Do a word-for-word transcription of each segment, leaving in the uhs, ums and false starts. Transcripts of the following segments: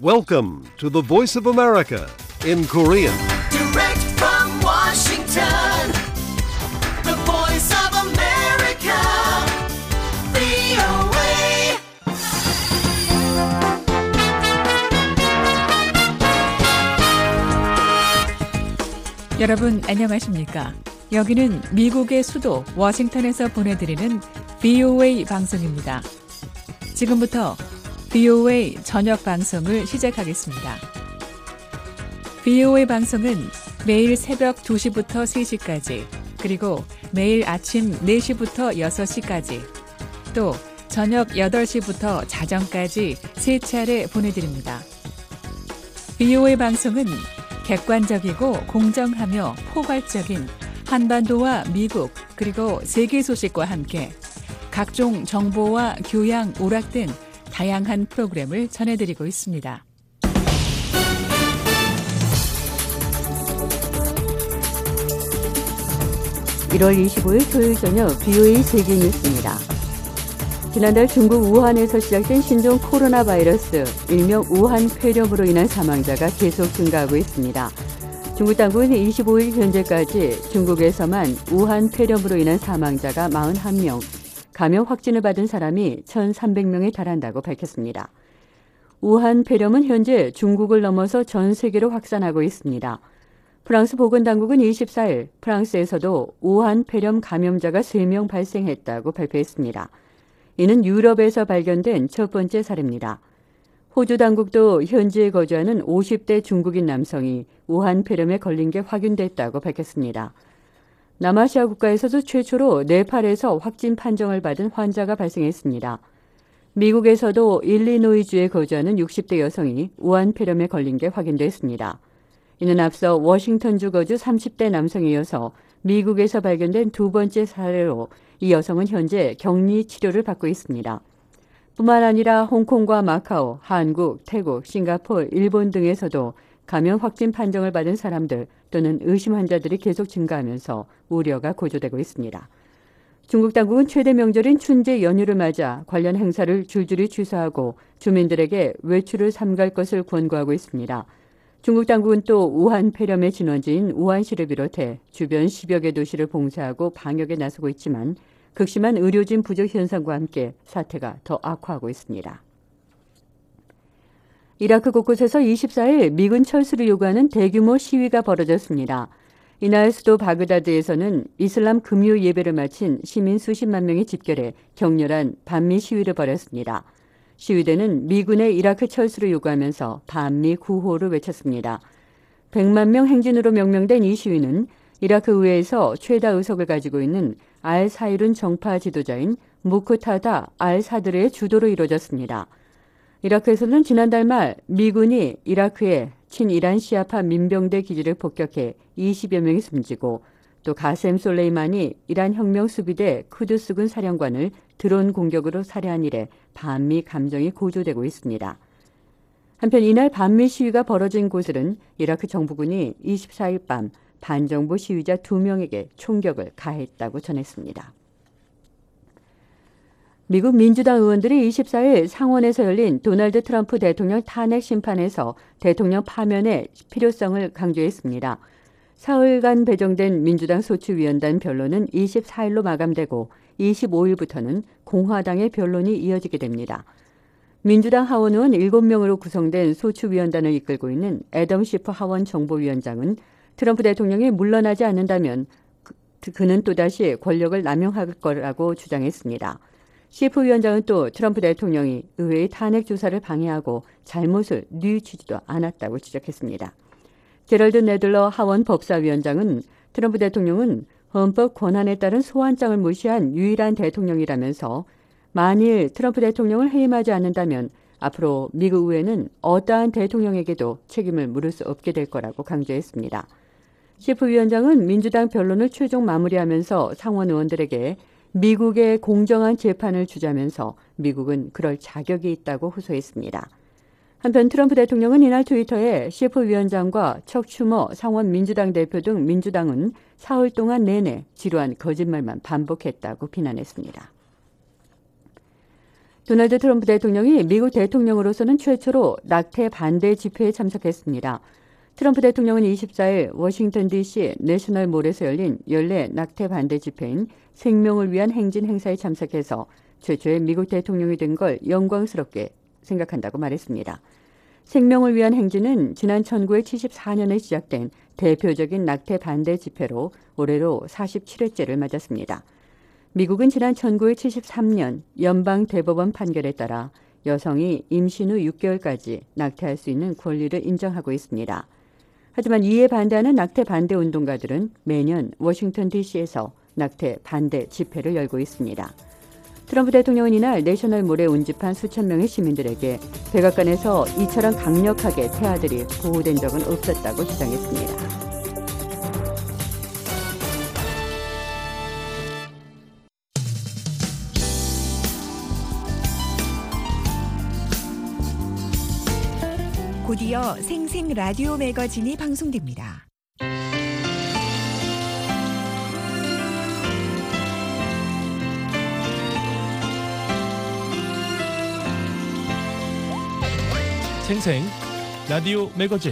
Welcome to the Voice of America in Korean. Direct from Washington, the Voice of America, 브이오에이. 여러분 안녕하십니까? 여기는 미국의 수도 워싱턴에서 보내드리는 브이오에이 방송입니다. 지금부터 브이오에이 저녁 방송을 시작하겠습니다. 브이오에이 방송은 매일 새벽 두 시부터 세 시까지, 그리고 매일 아침 네 시부터 여섯 시까지, 또 저녁 여덟 시부터 자정까지 세 차례 보내드립니다. 브이오에이 방송은 객관적이고 공정하며 포괄적인 한반도와 미국 그리고 세계 소식과 함께 각종 정보와 교양, 오락 등 다양한 프로그램을 전해드리고 있습니다. 일월 이십오일 토요일 저녁 브이오에이 세계 뉴스입니다. 지난달 중국 우한에서 시작된 신종 코로나 바이러스, 일명 우한 폐렴으로 인한 사망자가 계속 증가하고 있습니다. 중국 당국은 이십오일 현재까지 중국에서만 우한 폐렴으로 인한 사망자가 사십일 명, 감염 확진을 받은 사람이 천삼백 명에 달한다고 밝혔습니다. 우한 폐렴은 현재 중국을 넘어서 전 세계로 확산하고 있습니다. 프랑스 보건당국은 이십사일 프랑스에서도 우한 폐렴 감염자가 세 명 발생했다고 발표했습니다. 이는 유럽에서 발견된 첫 번째 사례입니다. 호주 당국도 현지에 거주하는 오십 대 중국인 남성이 우한 폐렴에 걸린 게 확인됐다고 밝혔습니다. 남아시아 국가에서도 최초로 네팔에서 확진 판정을 받은 환자가 발생했습니다. 미국에서도 일리노이주에 거주하는 육십 대 여성이 우한 폐렴에 걸린 게 확인됐습니다. 이는 앞서 워싱턴주 거주 삼십 대 남성에 이어서 미국에서 발견된 두 번째 사례로 이 여성은 현재 격리 치료를 받고 있습니다. 뿐만 아니라 홍콩과 마카오, 한국, 태국, 싱가포르, 일본 등에서도 감염 확진 판정을 받은 사람들 또는 의심 환자들이 계속 증가하면서 우려가 고조되고 있습니다. 중국 당국은 최대 명절인 춘제 연휴를 맞아 관련 행사를 줄줄이 취소하고 주민들에게 외출을 삼갈 것을 권고하고 있습니다. 중국 당국은 또 우한 폐렴의 진원지인 우한시를 비롯해 주변 십여 개 도시를 봉쇄하고 방역에 나서고 있지만 극심한 의료진 부족 현상과 함께 사태가 더 악화하고 있습니다. 이라크 곳곳에서 이십사일 미군 철수를 요구하는 대규모 시위가 벌어졌습니다. 이날 수도 바그다드에서는 이슬람 금요 예배를 마친 시민 수십만 명이 집결해 격렬한 반미 시위를 벌였습니다. 시위대는 미군의 이라크 철수를 요구하면서 반미 구호를 외쳤습니다. 백만 명 행진으로 명명된 이 시위는 이라크 의회에서 최다 의석을 가지고 있는 알 사이룬 정파 지도자인 무크타다 알 사드르의 주도로 이루어졌습니다. 이라크에서는 지난달 말 미군이 이라크의 친이란 시아파 민병대 기지를 폭격해 이십여 명이 숨지고 또 가셈 솔레이만이 이란 혁명 수비대 쿠드스군 사령관을 드론 공격으로 살해한 이래 반미 감정이 고조되고 있습니다. 한편 이날 반미 시위가 벌어진 곳은 이라크 정부군이 이십사일 밤 반정부 시위자 두 명에게 총격을 가했다고 전했습니다. 미국 민주당 의원들이 이십사일 상원에서 열린 도널드 트럼프 대통령 탄핵 심판에서 대통령 파면의 필요성을 강조했습니다. 사흘간 배정된 민주당 소추위원단 변론은 이십사일로 마감되고 이십오일부터는 공화당의 변론이 이어지게 됩니다. 민주당 하원 의원 일곱 명으로 구성된 소추위원단을 이끌고 있는 애덤 시프 하원 정보위원장은 트럼프 대통령이 물러나지 않는다면 그, 그는 또다시 권력을 남용할 거라고 주장했습니다. 시프 위원장은 또 트럼프 대통령이 의회의 탄핵 조사를 방해하고 잘못을 뉘우치지도 않았다고 지적했습니다. 제럴드 네들러 하원 법사위원장은 트럼프 대통령은 헌법 권한에 따른 소환장을 무시한 유일한 대통령이라면서 만일 트럼프 대통령을 해임하지 않는다면 앞으로 미국 의회는 어떠한 대통령에게도 책임을 물을 수 없게 될 거라고 강조했습니다. 시프 위원장은 민주당 변론을 최종 마무리하면서 상원 의원들에게 미국의 공정한 재판을 주자면서 미국은 그럴 자격이 있다고 호소했습니다. 한편 트럼프 대통령은 이날 트위터에 시프 위원장과 척 슈머 상원 민주당 대표 등 민주당은 사흘 동안 내내 지루한 거짓말만 반복했다고 비난했습니다. 도널드 트럼프 대통령이 미국 대통령으로서는 최초로 낙태 반대 집회에 참석했습니다. 트럼프 대통령은 이십사일 워싱턴 디씨 내셔널몰에서 열린 연례 낙태 반대 집회인 생명을 위한 행진 행사에 참석해서 최초의 미국 대통령이 된 걸 영광스럽게 생각한다고 말했습니다. 생명을 위한 행진은 지난 천구백칠십사년에 시작된 대표적인 낙태 반대 집회로 올해로 사십칠회째를 맞았습니다. 미국은 지난 천구백칠십삼년 연방대법원 판결에 따라 여성이 임신 후 육 개월까지 낙태할 수 있는 권리를 인정하고 있습니다. 하지만 이에 반대하는 낙태 반대 운동가들은 매년 워싱턴 디씨에서 낙태 반대 집회를 열고 있습니다. 트럼프 대통령은 이날 내셔널몰에 운집한 수천 명의 시민들에게 백악관에서 이처럼 강력하게 태아들이 보호된 적은 없었다고 주장했습니다. 곧이어 생생 라디오 매거진이 방송됩니다. 생생 라디오 매거진.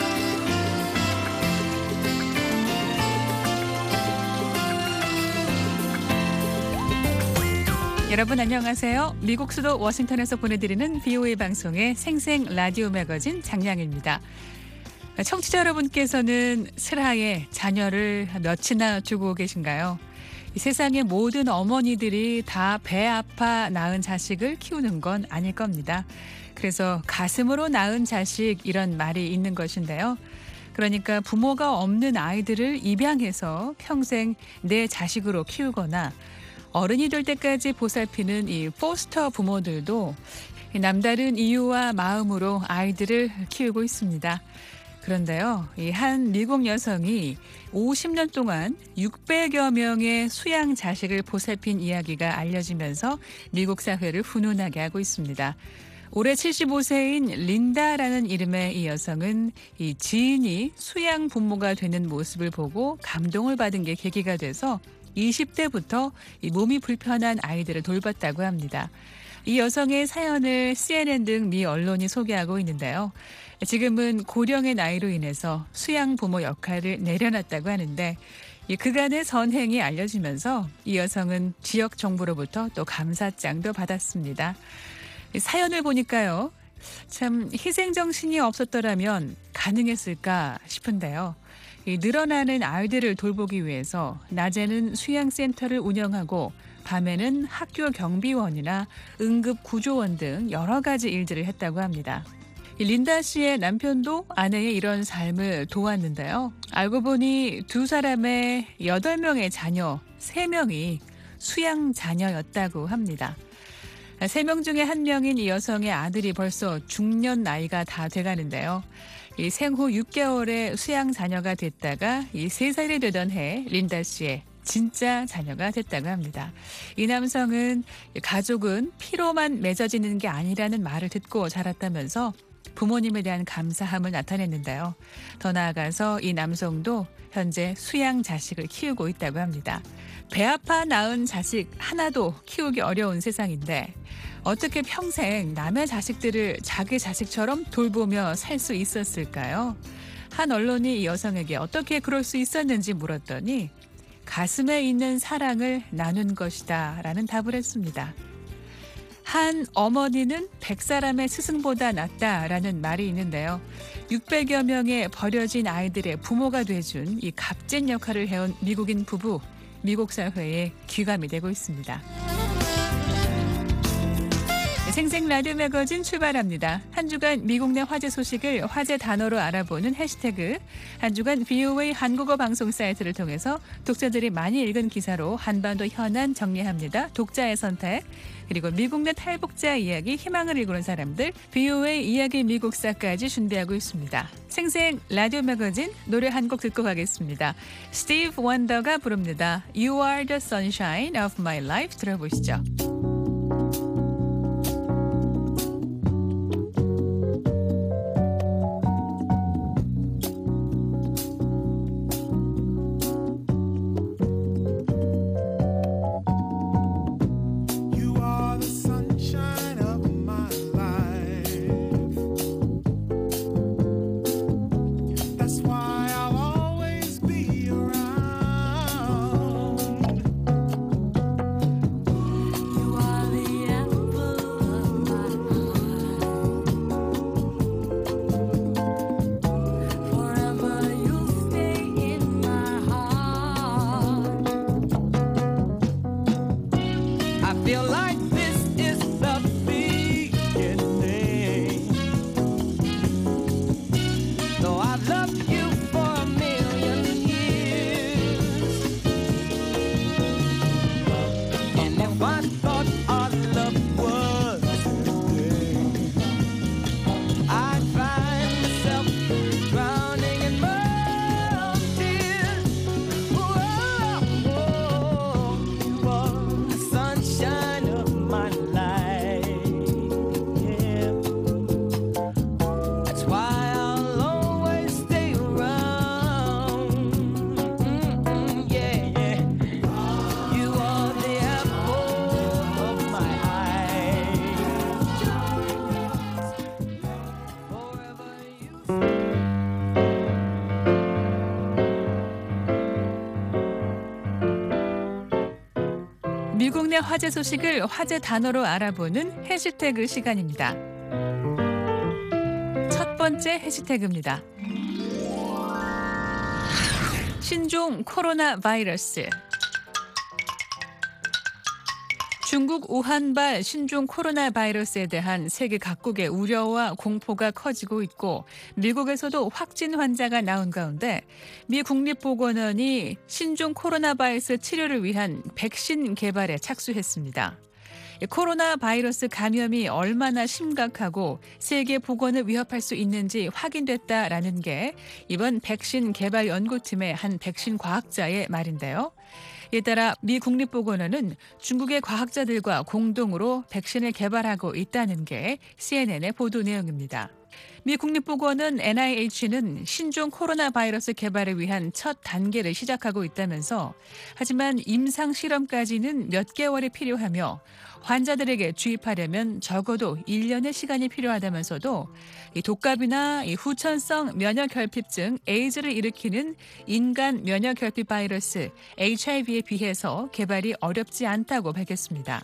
여러분 안녕하세요. 미국 수도 워싱턴에서 보내드리는 비오에이 방송의 생생 라디오 매거진 장량입니다. 청취자 여러분께서는 슬하에 자녀를 몇이나 두고 계신가요? 이 세상의 모든 어머니들이 다 배 아파 낳은 자식을 키우는 건 아닐 겁니다. 그래서 가슴으로 낳은 자식 이런 말이 있는 것인데요. 그러니까 부모가 없는 아이들을 입양해서 평생 내 자식으로 키우거나 어른이 될 때까지 보살피는 이 포스터 부모들도 남다른 이유와 마음으로 아이들을 키우고 있습니다. 그런데요, 이 한 미국 여성이 오십 년 동안 육백여 명의 수양 자식을 보살핀 이야기가 알려지면서 미국 사회를 훈훈하게 하고 있습니다. 올해 칠십오세인 린다라는 이름의 이 여성은 이 지인이 수양 부모가 되는 모습을 보고 감동을 받은 게 계기가 돼서 이십 대부터 이 몸이 불편한 아이들을 돌봤다고 합니다. 이 여성의 사연을 씨엔엔 등 미 언론이 소개하고 있는데요. 지금은 고령의 나이로 인해서 수양 부모 역할을 내려놨다고 하는데 이 그간의 선행이 알려지면서 이 여성은 지역 정부로부터 또 감사장도 받았습니다. 사연을 보니까요, 참 희생정신이 없었더라면 가능했을까 싶은데요. 이 늘어나는 아이들을 돌보기 위해서 낮에는 수양센터를 운영하고 밤에는 학교 경비원이나 응급구조원 등 여러 가지 일들을 했다고 합니다. 이 린다 씨의 남편도 아내의 이런 삶을 도왔는데요. 알고 보니 두 사람의 여덟 명의 자녀 세 명이 수양 자녀였다고 합니다. 세 명 중에 한 명인 이 여성의 아들이 벌써 중년 나이가 다 돼가는데요. 이 생후 육 개월에 수양 자녀가 됐다가 이 세 살이 되던 해 린다 씨의 진짜 자녀가 됐다고 합니다. 이 남성은 가족은 피로만 맺어지는 게 아니라는 말을 듣고 자랐다면서 부모님에 대한 감사함을 나타냈는데요. 더 나아가서 이 남성도 현재 수양 자식을 키우고 있다고 합니다. 배 아파 낳은 자식 하나도 키우기 어려운 세상인데 어떻게 평생 남의 자식들을 자기 자식처럼 돌보며 살 수 있었을까요? 한 언론이 이 여성에게 어떻게 그럴 수 있었는지 물었더니 가슴에 있는 사랑을 나눈 것이다 라는 답을 했습니다. 한 어머니는 백 사람의 스승보다 낫다라는 말이 있는데요. 육백여 명의 버려진 아이들의 부모가 돼준 이 값진 역할을 해온 미국인 부부, 미국 사회의 귀감이 되고 있습니다. 생생 라디오 매거진 출발합니다. 한 주간 미국 내 화제 소식을 화제 단어로 알아보는 해시태그, 한 주간 비오에이 한국어 방송 사이트를 통해서 독자들이 많이 읽은 기사로 한반도 현안 정리합니다. 독자의 선택, 그리고 미국 내 탈북자 이야기, 희망을 이루는 사람들, 비오에이 이야기 미국사까지 준비하고 있습니다. 생생 라디오 매거진 노래 한 곡 듣고 가겠습니다. 스티브 원더가 부릅니다. You are the sunshine of my life. 들어보시죠. You are the sunshine. 미국내 화제 소식을 화제 단어로 알아보는 해시태그 시간입니다. 첫 번째 해시태그입니다. 신종 코로나 바이러스. 중국 우한발 신종 코로나 바이러스에 대한 세계 각국의 우려와 공포가 커지고 있고 미국에서도 확진 환자가 나온 가운데 미 국립보건원이 신종 코로나 바이러스 치료를 위한 백신 개발에 착수했습니다. 코로나 바이러스 감염이 얼마나 심각하고 세계 보건을 위협할 수 있는지 확인됐다라는 게 이번 백신 개발 연구팀의 한 백신 과학자의 말인데요. 이에 따라 미 국립보건원은 중국의 과학자들과 공동으로 백신을 개발하고 있다는 게 씨엔엔의 보도 내용입니다. 미 국립보건원 엔아이에이치는 신종 코로나 바이러스 개발을 위한 첫 단계를 시작하고 있다면서 하지만 임상 실험까지는 몇 개월이 필요하며 환자들에게 주입하려면 적어도 일 년의 시간이 필요하다면서도 이 독감이나 이 후천성 면역결핍증 에이즈를 일으키는 인간 면역결핍 바이러스 에이치아이브이에 비해서 개발이 어렵지 않다고 밝혔습니다.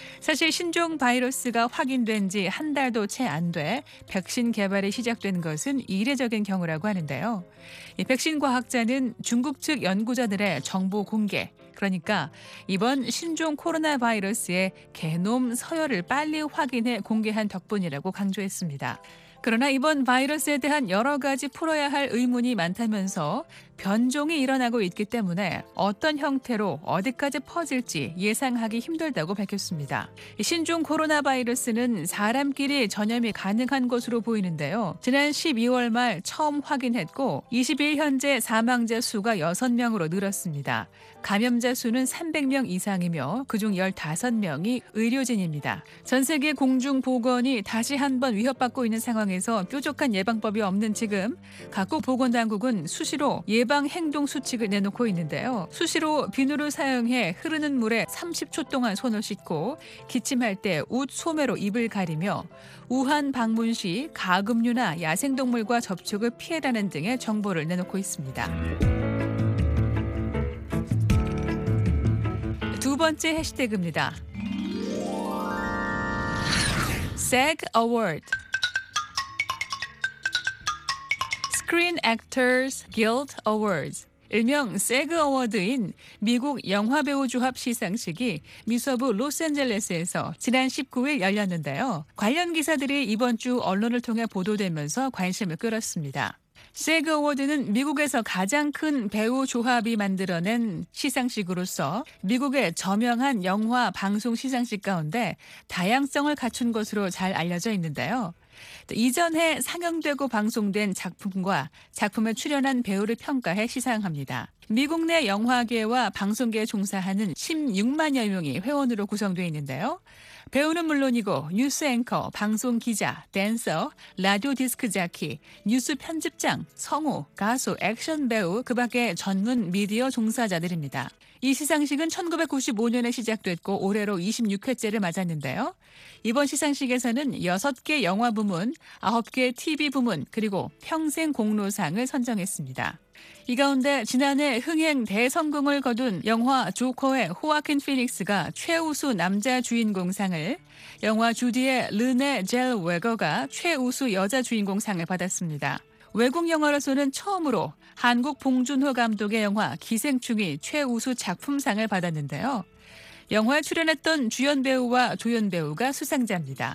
사실 신종 바이러스가 확인된 지 한 달도 채 안 돼 백신 개발이 시작된 것은 이례적인 경우라고 하는데요. 이 백신 과학자는 중국 측 연구자들의 정보 공개, 그러니까 이번 신종 코로나 바이러스의 게놈 서열을 빨리 확인해 공개한 덕분이라고 강조했습니다. 그러나 이번 바이러스에 대한 여러 가지 풀어야 할 의문이 많다면서 변종이 일어나고 있기 때문에 어떤 형태로 어디까지 퍼질지 예상하기 힘들다고 밝혔습니다. 신종 코로나 바이러스는 사람끼리 전염이 가능한 것으로 보이는데요. 지난 십이월 말 처음 확인했고 이십 일 현재 사망자 수가 여섯 명으로 늘었습니다. 감염자 수는 삼백 명 이상이며 그중 열다섯 명이 의료진입니다. 전 세계 공중보건이 다시 한번 위협받고 있는 상황에서 뾰족한 예방법이 없는 지금 각국 보건당국은 수시로 예방 행동 수칙을 내놓고 있는데요. 수시로 비누를 사용해 흐르는 물에 삼십 초 동안 손을 씻고 기침할 때 웃 소매로 입을 가리며 우한 방문 시 가금류나 야생동물과 접촉을 피해라는 등의 정보를 내놓고 있습니다. 두 번째 해시태그입니다. SAG Award. Screen Actors Guild Awards. 일명 세그 어워드인 미국 영화배우 조합 시상식이 미서부 로스앤젤레스에서 지난 십구 일 열렸는데요. 관련 기사들이 이번 주 언론을 통해 보도되면서 관심을 끌었습니다. 세그 어워드는 미국에서 가장 큰 배우 조합이 만들어낸 시상식으로서 미국의 저명한 영화 방송 시상식 가운데 다양성을 갖춘 것으로 잘 알려져 있는데요. 이전에 상영되고 방송된 작품과 작품에 출연한 배우를 평가해 시상합니다. 미국 내 영화계와 방송계에 종사하는 십육만여 명이 회원으로 구성되어 있는데요. 배우는 물론이고 뉴스 앵커, 방송 기자, 댄서, 라디오 디스크 자키, 뉴스 편집장, 성우, 가수, 액션 배우, 그 밖에 전문 미디어 종사자들입니다. 이 시상식은 천구백구십오 년에 시작됐고 올해로 이십육 회째를 맞았는데요. 이번 시상식에서는 여섯 개 영화 부문, 아홉 개 티비 부문, 그리고 평생 공로상을 선정했습니다. 이 가운데 지난해 흥행 대성공을 거둔 영화 조커의 호아킨 피닉스가 최우수 남자 주인공상을, 영화 주디의 르네 젤웨거가 최우수 여자 주인공상을 받았습니다. 외국 영화로서는 처음으로 한국 봉준호 감독의 영화 기생충이 최우수 작품상을 받았는데요. 영화에 출연했던 주연 배우와 조연 배우가 수상자입니다.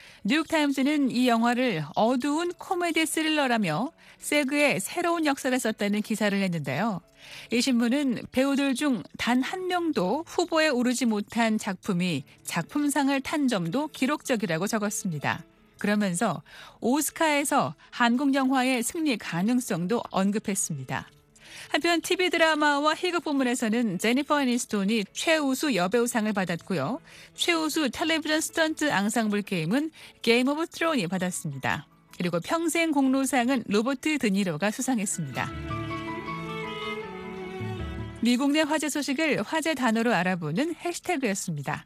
뉴욕타임즈는 이 영화를 어두운 코미디 스릴러라며 세그의 새로운 역사를 썼다는 기사를 냈는데요. 이 신문은 배우들 중 단 한 명도 후보에 오르지 못한 작품이 작품상을 탄 점도 기록적이라고 적었습니다. 그러면서 오스카에서 한국 영화의 승리 가능성도 언급했습니다. 한편 티비 드라마와 희극 부문에서는 제니퍼 애니스톤이 최우수 여배우상을 받았고요. 최우수 텔레비전 스턴트 앙상블 게임은 게임 오브 트론이 받았습니다. 그리고 평생 공로상은 로버트 드니로가 수상했습니다. 미국 내 화제 소식을 화제 단어로 알아보는 해시태그였습니다.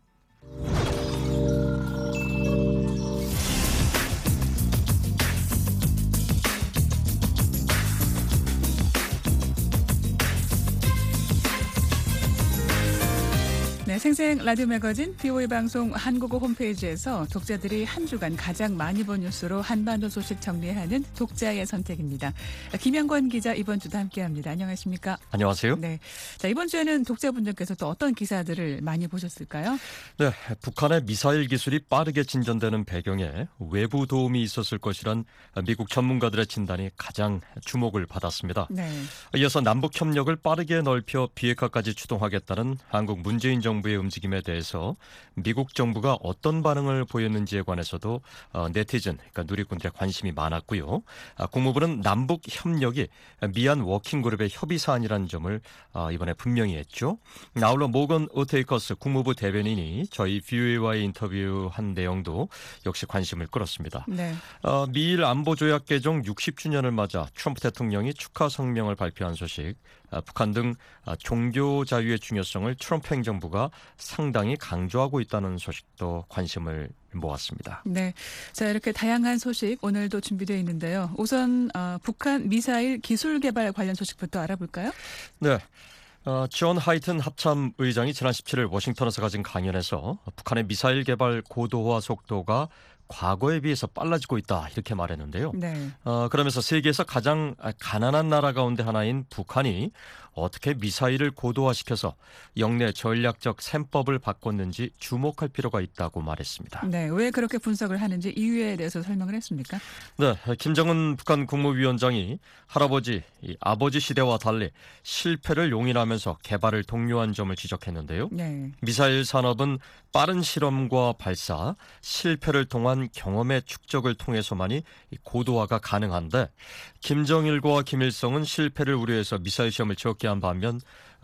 생생 라디오 매거진 비오이 방송 한국어 홈페이지에서 독자들이 한 주간 가장 많이 본 뉴스로 한반도 소식 정리하는 독자의 선택입니다. 김영권 기자 이번 주도 함께합니다. 안녕하십니까? 안녕하세요. 네, 자 이번 주에는 독자분들께서 또 어떤 기사들을 많이 보셨을까요? 네, 북한의 미사일 기술이 빠르게 진전되는 배경에 외부 도움이 있었을 것이란 미국 전문가들의 진단이 가장 주목을 받았습니다. 네. 이어서 남북 협력을 빠르게 넓혀 비핵화까지 추동하겠다는 한국 문재인 정부의 움직임에 대해서 미국 정부가 어떤 반응을 보였는지에 관해서도 네티즌, 그러니까 누리꾼들의 관심이 많았고요. 국무부는 남북 협력이 미얀 워킹그룹의 협의 사안이라는 점을 이번에 분명히 했죠. 아울러 모건 오테이커스 국무부 대변인이 저희 비오이와의 인터뷰한 내용도 역시 관심을 끌었습니다. 네. 어, 미일 안보조약 개정 육십 주년을 맞아 트럼프 대통령이 축하 성명을 발표한 소식, 아, 북한 등 아, 종교 자유의 중요성을 트럼프 행정부가 상당히 강조하고 있다는 소식도 관심을 모았습니다. 네, 자 이렇게 다양한 소식 오늘도 준비되어 있는데요. 우선 어, 북한 미사일 기술 개발 관련 소식부터 알아볼까요? 네. 어, 존 하이튼 합참 의장이 지난 십칠일 워싱턴에서 가진 강연에서 북한의 미사일 개발 고도화 속도가 과거에 비해서 빨라지고 있다 이렇게 말했는데요. 네. 어, 그러면서 세계에서 가장 가난한 나라 가운데 하나인 북한이 어떻게 미사일을 고도화시켜서 영내 전략적 셈법을 바꿨는지 주목할 필요가 있다고 말했습니다. 네, 왜 그렇게 분석을 하는지 이유에 대해서 설명을 했습니까? 네, 김정은 북한 국무위원장이 할아버지, 이 아버지 시대와 달리 실패를 용인하면서 개발을 독려한 점을 지적했는데요. 네. 미사일 산업은 빠른 실험과 발사, 실패를 통한 경험의 축적을 통해서만이 고도화가 가능한데 김정일과 김일성은 실패를 우려해서 미사일 시험을 적게 한 반면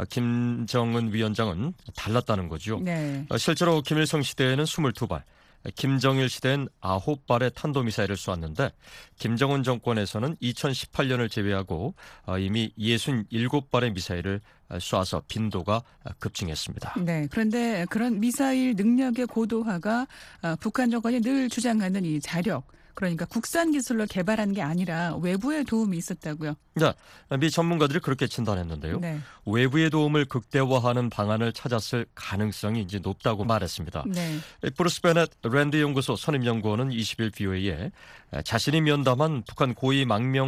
김정은 위원장은 달랐다는 거죠. 네. 실제로 김일성 시대에는 이십이 발, 김정일 시대엔 아홉 발의 탄도미사일을 쏘았는데 김정은 정권에서는 이천십팔 년을 제외하고 이미 육십칠 발의 미사일을 쏴서 빈도가 급증했습니다. 네. 그런데 그런 미사일 능력의 고도화가 북한 정권이 늘 주장하는 이 자력, 그러니까 국산 기술로 개발한 게 아니라 외부의 도움이 있었다고요. 네, 미 전문가들이 그렇게 진단했는데요. 네. 외부의 도움을 극대화하는 방안을 찾았을 가능성이 이제 높다고 말했습니다. 네. 브루스 베넷 랜드 연구소 선임연구원은 이십일 비오이에 자신이 면담한 북한 고위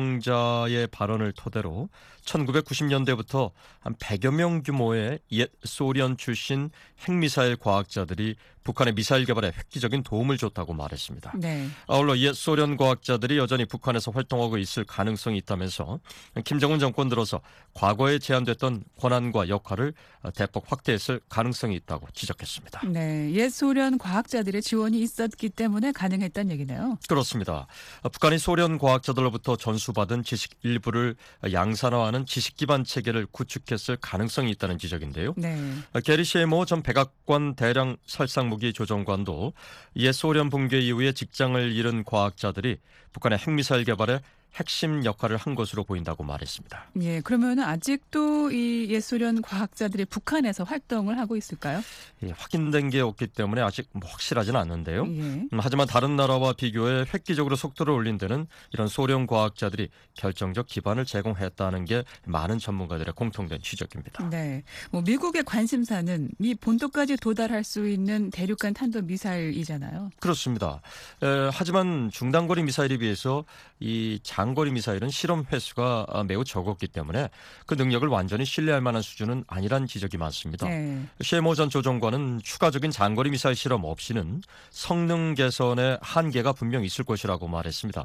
망명자의 발언을 토대로 천구백구십 년대부터 한 백여 명 규모의 옛 소련 출신 핵미사일 과학자들이 북한의 미사일 개발에 획기적인 도움을 줬다고 말했습니다. 네. 아울러 옛 소련 과학자들이 여전히 북한에서 활동하고 있을 가능성이 있다면서 김정은 정권 들어서 과거에 제한됐던 권한과 역할을 대폭 확대했을 가능성이 있다고 지적했습니다. 네. 옛 소련 과학자들의 지원이 있었기 때문에 가능했다는 얘기네요. 그렇습니다. 북한이 소련 과학자들로부터 전수받은 지식 일부를 양산화하는 지식 기반 체계를 구축했을 가능성이 있다는 지적인데요. 네. 게리 셰모 전 백악관 대량 살상무기 조정관도 옛 소련 붕괴 이후에 직장을 잃은 과학자들이 북한의 핵미사일 개발에 핵심 역할을 한 것으로 보인다고 말했습니다. 예, 그러면 아직도 이 옛 소련 과학자들이 북한에서 활동을 하고 있을까요? 예, 확인된 게 없기 때문에 아직 뭐 확실하지는 않는데요. 예. 음, 하지만 다른 나라와 비교해 획기적으로 속도를 올린 데는 이런 소련 과학자들이 결정적 기반을 제공했다는 게 많은 전문가들의 공통된 지적입니다. 네, 뭐 미국의 관심사는 미 본토까지 도달할 수 있는 대륙간 탄도 미사일이잖아요. 그렇습니다. 에, 하지만 중단거리 미사일에 비해서 이 장거리 미사일은 실험 횟수가 매우 적었기 때문에 그 능력을 완전히 신뢰할 만한 수준은 아니란 지적이 많습니다. 네. 셰모 전 조정관은 추가적인 장거리 미사일 실험 없이는 성능 개선의 한계가 분명 있을 것이라고 말했습니다.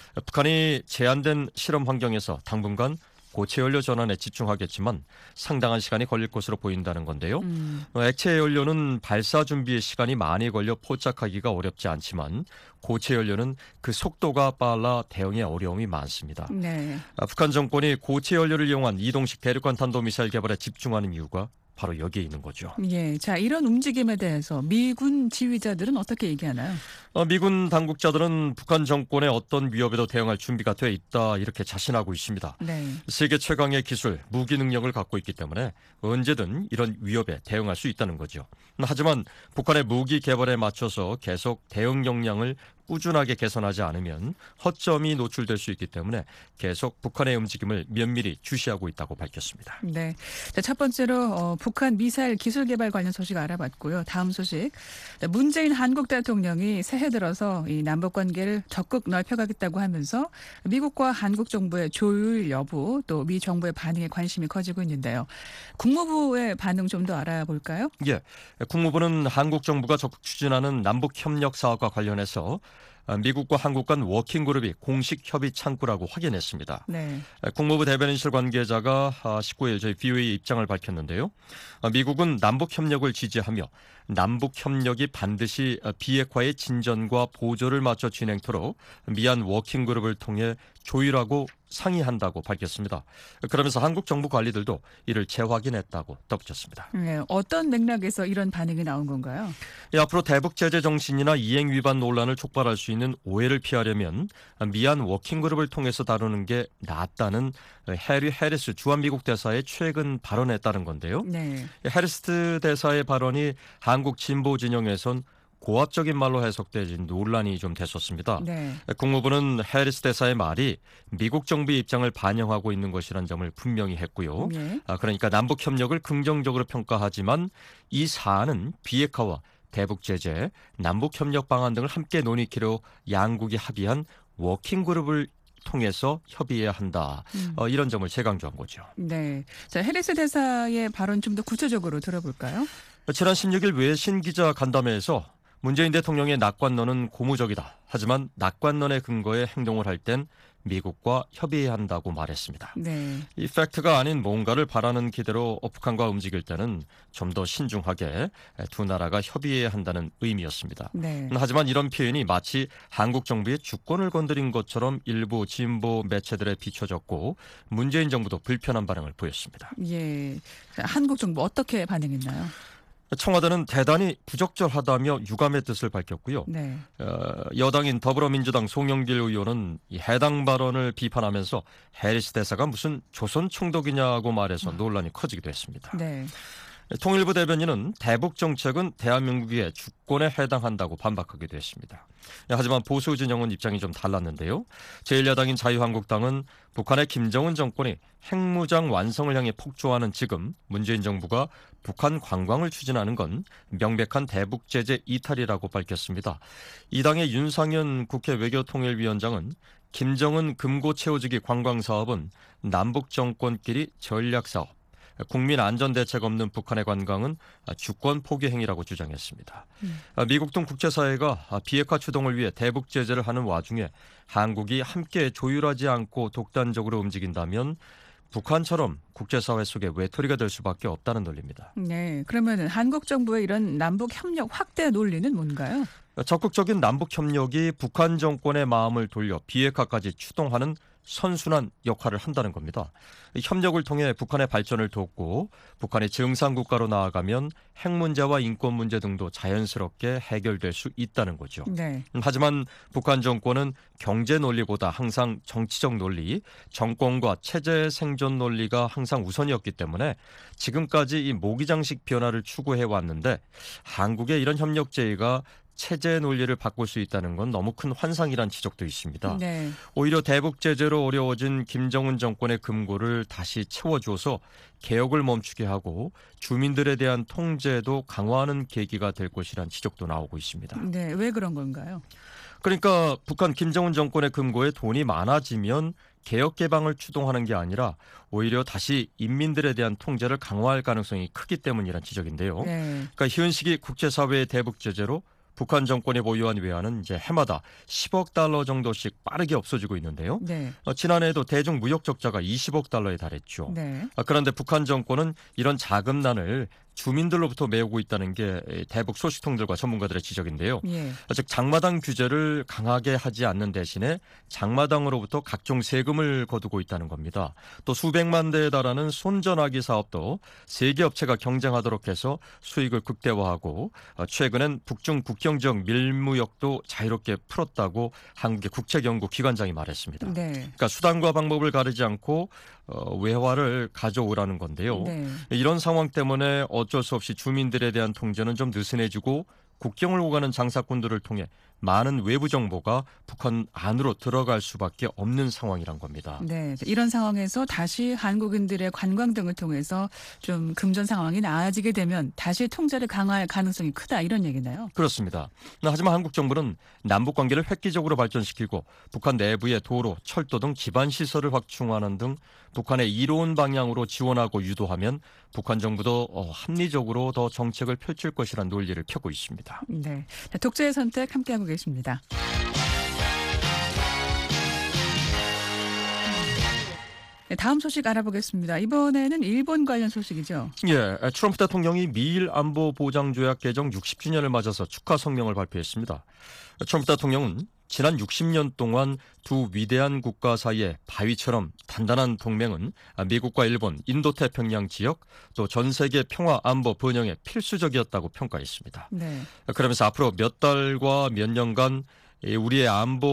북한이 제한된 실험 환경에서 당분간 고체 연료 전환에 집중하겠지만 상당한 시간이 걸릴 것으로 보인다는 건데요. 음. 액체 연료는 발사 준비에 시간이 많이 걸려 포착하기가 어렵지 않지만 고체 연료는 그 속도가 빨라 대응에 어려움이 많습니다. 네. 북한 정권이 고체 연료를 이용한 이동식 대륙간 탄도미사일 개발에 집중하는 이유가 바로 여기에 있는 거죠. 예, 자 이런 움직임에 대해서 미군 지휘자들은 어떻게 얘기하나요? 어, 미군 당국자들은 북한 정권의 어떤 위협에도 대응할 준비가 돼 있다 이렇게 자신하고 있습니다. 네. 세계 최강의 기술, 무기 능력을 갖고 있기 때문에 언제든 이런 위협에 대응할 수 있다는 거죠. 하지만 북한의 무기 개발에 맞춰서 계속 대응 역량을 꾸준하게 개선하지 않으면 허점이 노출될 수 있기 때문에 계속 북한의 움직임을 면밀히 주시하고 있다고 밝혔습니다. 네. 자, 첫 번째로 어, 북한 미사일 기술 개발 관련 소식 알아봤고요. 다음 소식. 자, 문재인 한국 대통령이 새해 들어서 이 남북 관계를 적극 넓혀가겠다고 하면서 미국과 한국 정부의 조율 여부 또 미 정부의 반응에 관심이 커지고 있는데요. 국무부의 반응 좀 더 알아볼까요? 예, 국무부는 한국 정부가 적극 추진하는 남북 협력 사업과 관련해서 미국과 한국 간 워킹그룹이 공식 협의 창구라고 확인했습니다. 네. 국무부 대변인실 관계자가 십구 일 저희 비오에이 입장을 밝혔는데요. 미국은 남북 협력을 지지하며 남북 협력이 반드시 비핵화의 진전과 보조를 맞춰 진행토록 미얀 워킹그룹을 통해 조율하고 상의한다고 밝혔습니다. 그러면서 한국 정부 관리들도 이를 재확인했다고 덧붙였습니다. 네. 어떤 맥락에서 이런 반응이 나온 건가요? 예, 앞으로 대북 제재 정신이나 이행 위반 논란을 촉발할 수 있는 오해를 피하려면 미얀 워킹그룹을 통해서 다루는 게 낫다는 해리 해리스 주한미국 대사의 최근 발언에 따른 건데요. 네. 해리스 대사의 발언이 한국 진보 진영에선 고압적인 말로 해석되지 논란이 좀 됐었습니다. 네. 국무부는 해리스 대사의 말이 미국 정부의 입장을 반영하고 있는 것이라는 점을 분명히 했고요. 네. 아, 그러니까 남북 협력을 긍정적으로 평가하지만 이 사안은 비핵화와 대북 제재, 남북 협력 방안 등을 함께 논의키로 양국이 합의한 워킹 그룹을 통해서 협의해야 한다. 음. 어, 이런 점을 재강조한 거죠. 네. 자, 해리스 대사의 발언 좀 더 구체적으로 들어볼까요? 지난 십육 일 외신 기자 간담회에서 문재인 대통령의 낙관론은 고무적이다. 하지만 낙관론의 근거에 행동을 할 땐 미국과 협의해야 한다고 말했습니다. 네. 이 팩트가 아닌 뭔가를 바라는 기대로 북한과 움직일 때는 좀 더 신중하게 두 나라가 협의해야 한다는 의미였습니다. 네. 하지만 이런 표현이 마치 한국 정부의 주권을 건드린 것처럼 일부 진보 매체들에 비춰졌고 문재인 정부도 불편한 반응을 보였습니다. 예. 자, 한국 정부 어떻게 반응했나요? 청와대는 대단히 부적절하다며 유감의 뜻을 밝혔고요. 네. 어, 여당인 더불어민주당 송영길 의원은 이 해당 발언을 비판하면서 해리스 대사가 무슨 조선 총독이냐고 말해서 논란이 커지기도 했습니다. 네. 통일부 대변인은 대북 정책은 대한민국의 주권에 해당한다고 반박하기도 했습니다. 하지만 보수 진영은 입장이 좀 달랐는데요. 제일 야당인 자유한국당은 북한의 김정은 정권이 핵무장 완성을 향해 폭주하는 지금 문재인 정부가 북한 관광을 추진하는 건 명백한 대북 제재 이탈이라고 밝혔습니다. 이 당의 윤상현 국회 외교통일위원장은 김정은 금고 채워주기 관광 사업은 남북 정권끼리 전략 사업, 국민 안전 대책 없는 북한의 관광은 주권 포기 행위라고 주장했습니다. 음. 미국 등 국제사회가 비핵화 추동을 위해 대북 제재를 하는 와중에 한국이 함께 조율하지 않고 독단적으로 움직인다면 북한처럼 국제사회 속의 외톨이가 될 수밖에 없다는 논리입니다. 네, 그러면 한국 정부의 이런 남북 협력 확대 논리는 뭔가요? 적극적인 남북 협력이 북한 정권의 마음을 돌려 비핵화까지 추동하는 선순환 역할을 한다는 겁니다. 협력을 통해 북한의 발전을 돕고 북한이 정상국가로 나아가면 핵 문제와 인권 문제 등도 자연스럽게 해결될 수 있다는 거죠. 네. 하지만 북한 정권은 경제 논리보다 항상 정치적 논리, 정권과 체제 생존 논리가 항상 우선이었기 때문에 지금까지 이 모기장식 변화를 추구해 왔는데 한국의 이런 협력 제의가 체제 논리를 바꿀 수 있다는 건 너무 큰 환상이란 지적도 있습니다. 네. 오히려 대북 제재로 어려워진 김정은 정권의 금고를 다시 채워줘서 개혁을 멈추게 하고 주민들에 대한 통제도 강화하는 계기가 될 것이란 지적도 나오고 있습니다. 네, 왜 그런 건가요? 그러니까 북한 김정은 정권의 금고에 돈이 많아지면 개혁 개방을 추동하는 게 아니라 오히려 다시 인민들에 대한 통제를 강화할 가능성이 크기 때문이란 지적인데요. 네. 그러니까 현 시기 국제사회의 대북 제재로 북한 정권이 보유한 외환은 이제 해마다 십억 달러 정도씩 빠르게 없어지고 있는데요. 네. 어, 지난해에도 대중 무역 적자가 이십억 달러에 달했죠. 네. 아, 그런데 북한 정권은 이런 자금난을 주민들로부터 메우고 있다는 게 대북 소식통들과 전문가들의 지적인데요. 예. 즉 장마당 규제를 강하게 하지 않는 대신에 장마당으로부터 각종 세금을 거두고 있다는 겁니다. 또 수백만 대에 달하는 손전화기 사업도 세계 업체가 경쟁하도록 해서 수익을 극대화하고 최근엔 북중 국경적 밀무역도 자유롭게 풀었다고 한국의 국책연구기관장이 말했습니다. 네. 그러니까 수단과 방법을 가리지 않고 어, 외화를 가져오라는 건데요. 네. 이런 상황 때문에 어쩔 수 없이 주민들에 대한 통제는 좀 느슨해지고 국경을 오가는 장사꾼들을 통해 많은 외부 정보가 북한 안으로 들어갈 수밖에 없는 상황이란 겁니다. 네, 이런 상황에서 다시 한국인들의 관광 등을 통해서 좀 금전 상황이 나아지게 되면 다시 통제를 강화할 가능성이 크다 이런 얘기나요? 그렇습니다. 하지만 한국 정부는 남북 관계를 획기적으로 발전시키고 북한 내부의 도로, 철도 등 기반 시설을 확충하는 등 북한의 이로운 방향으로 지원하고 유도하면 북한 정부도 어, 합리적으로 더 정책을 펼칠 것이라는 논리를 펴고 있습니다. 네, 자, 독재의 선택 함께하고 계십니다. 네, 다음 소식 알아보겠습니다. 이번에는 일본 관련 소식이죠. 예, 트럼프 대통령이 미일 안보 보장 조약 개정 육십 주년을 맞아서 축하 성명을 발표했습니다. 트럼프 대통령은 지난 육십 년 동안 두 위대한 국가 사이의 바위처럼 단단한 동맹은 미국과 일본, 인도태평양 지역 또 전 세계 평화 안보 번영에 필수적이었다고 평가했습니다. 네. 그러면서 앞으로 몇 달과 몇 년간 우리의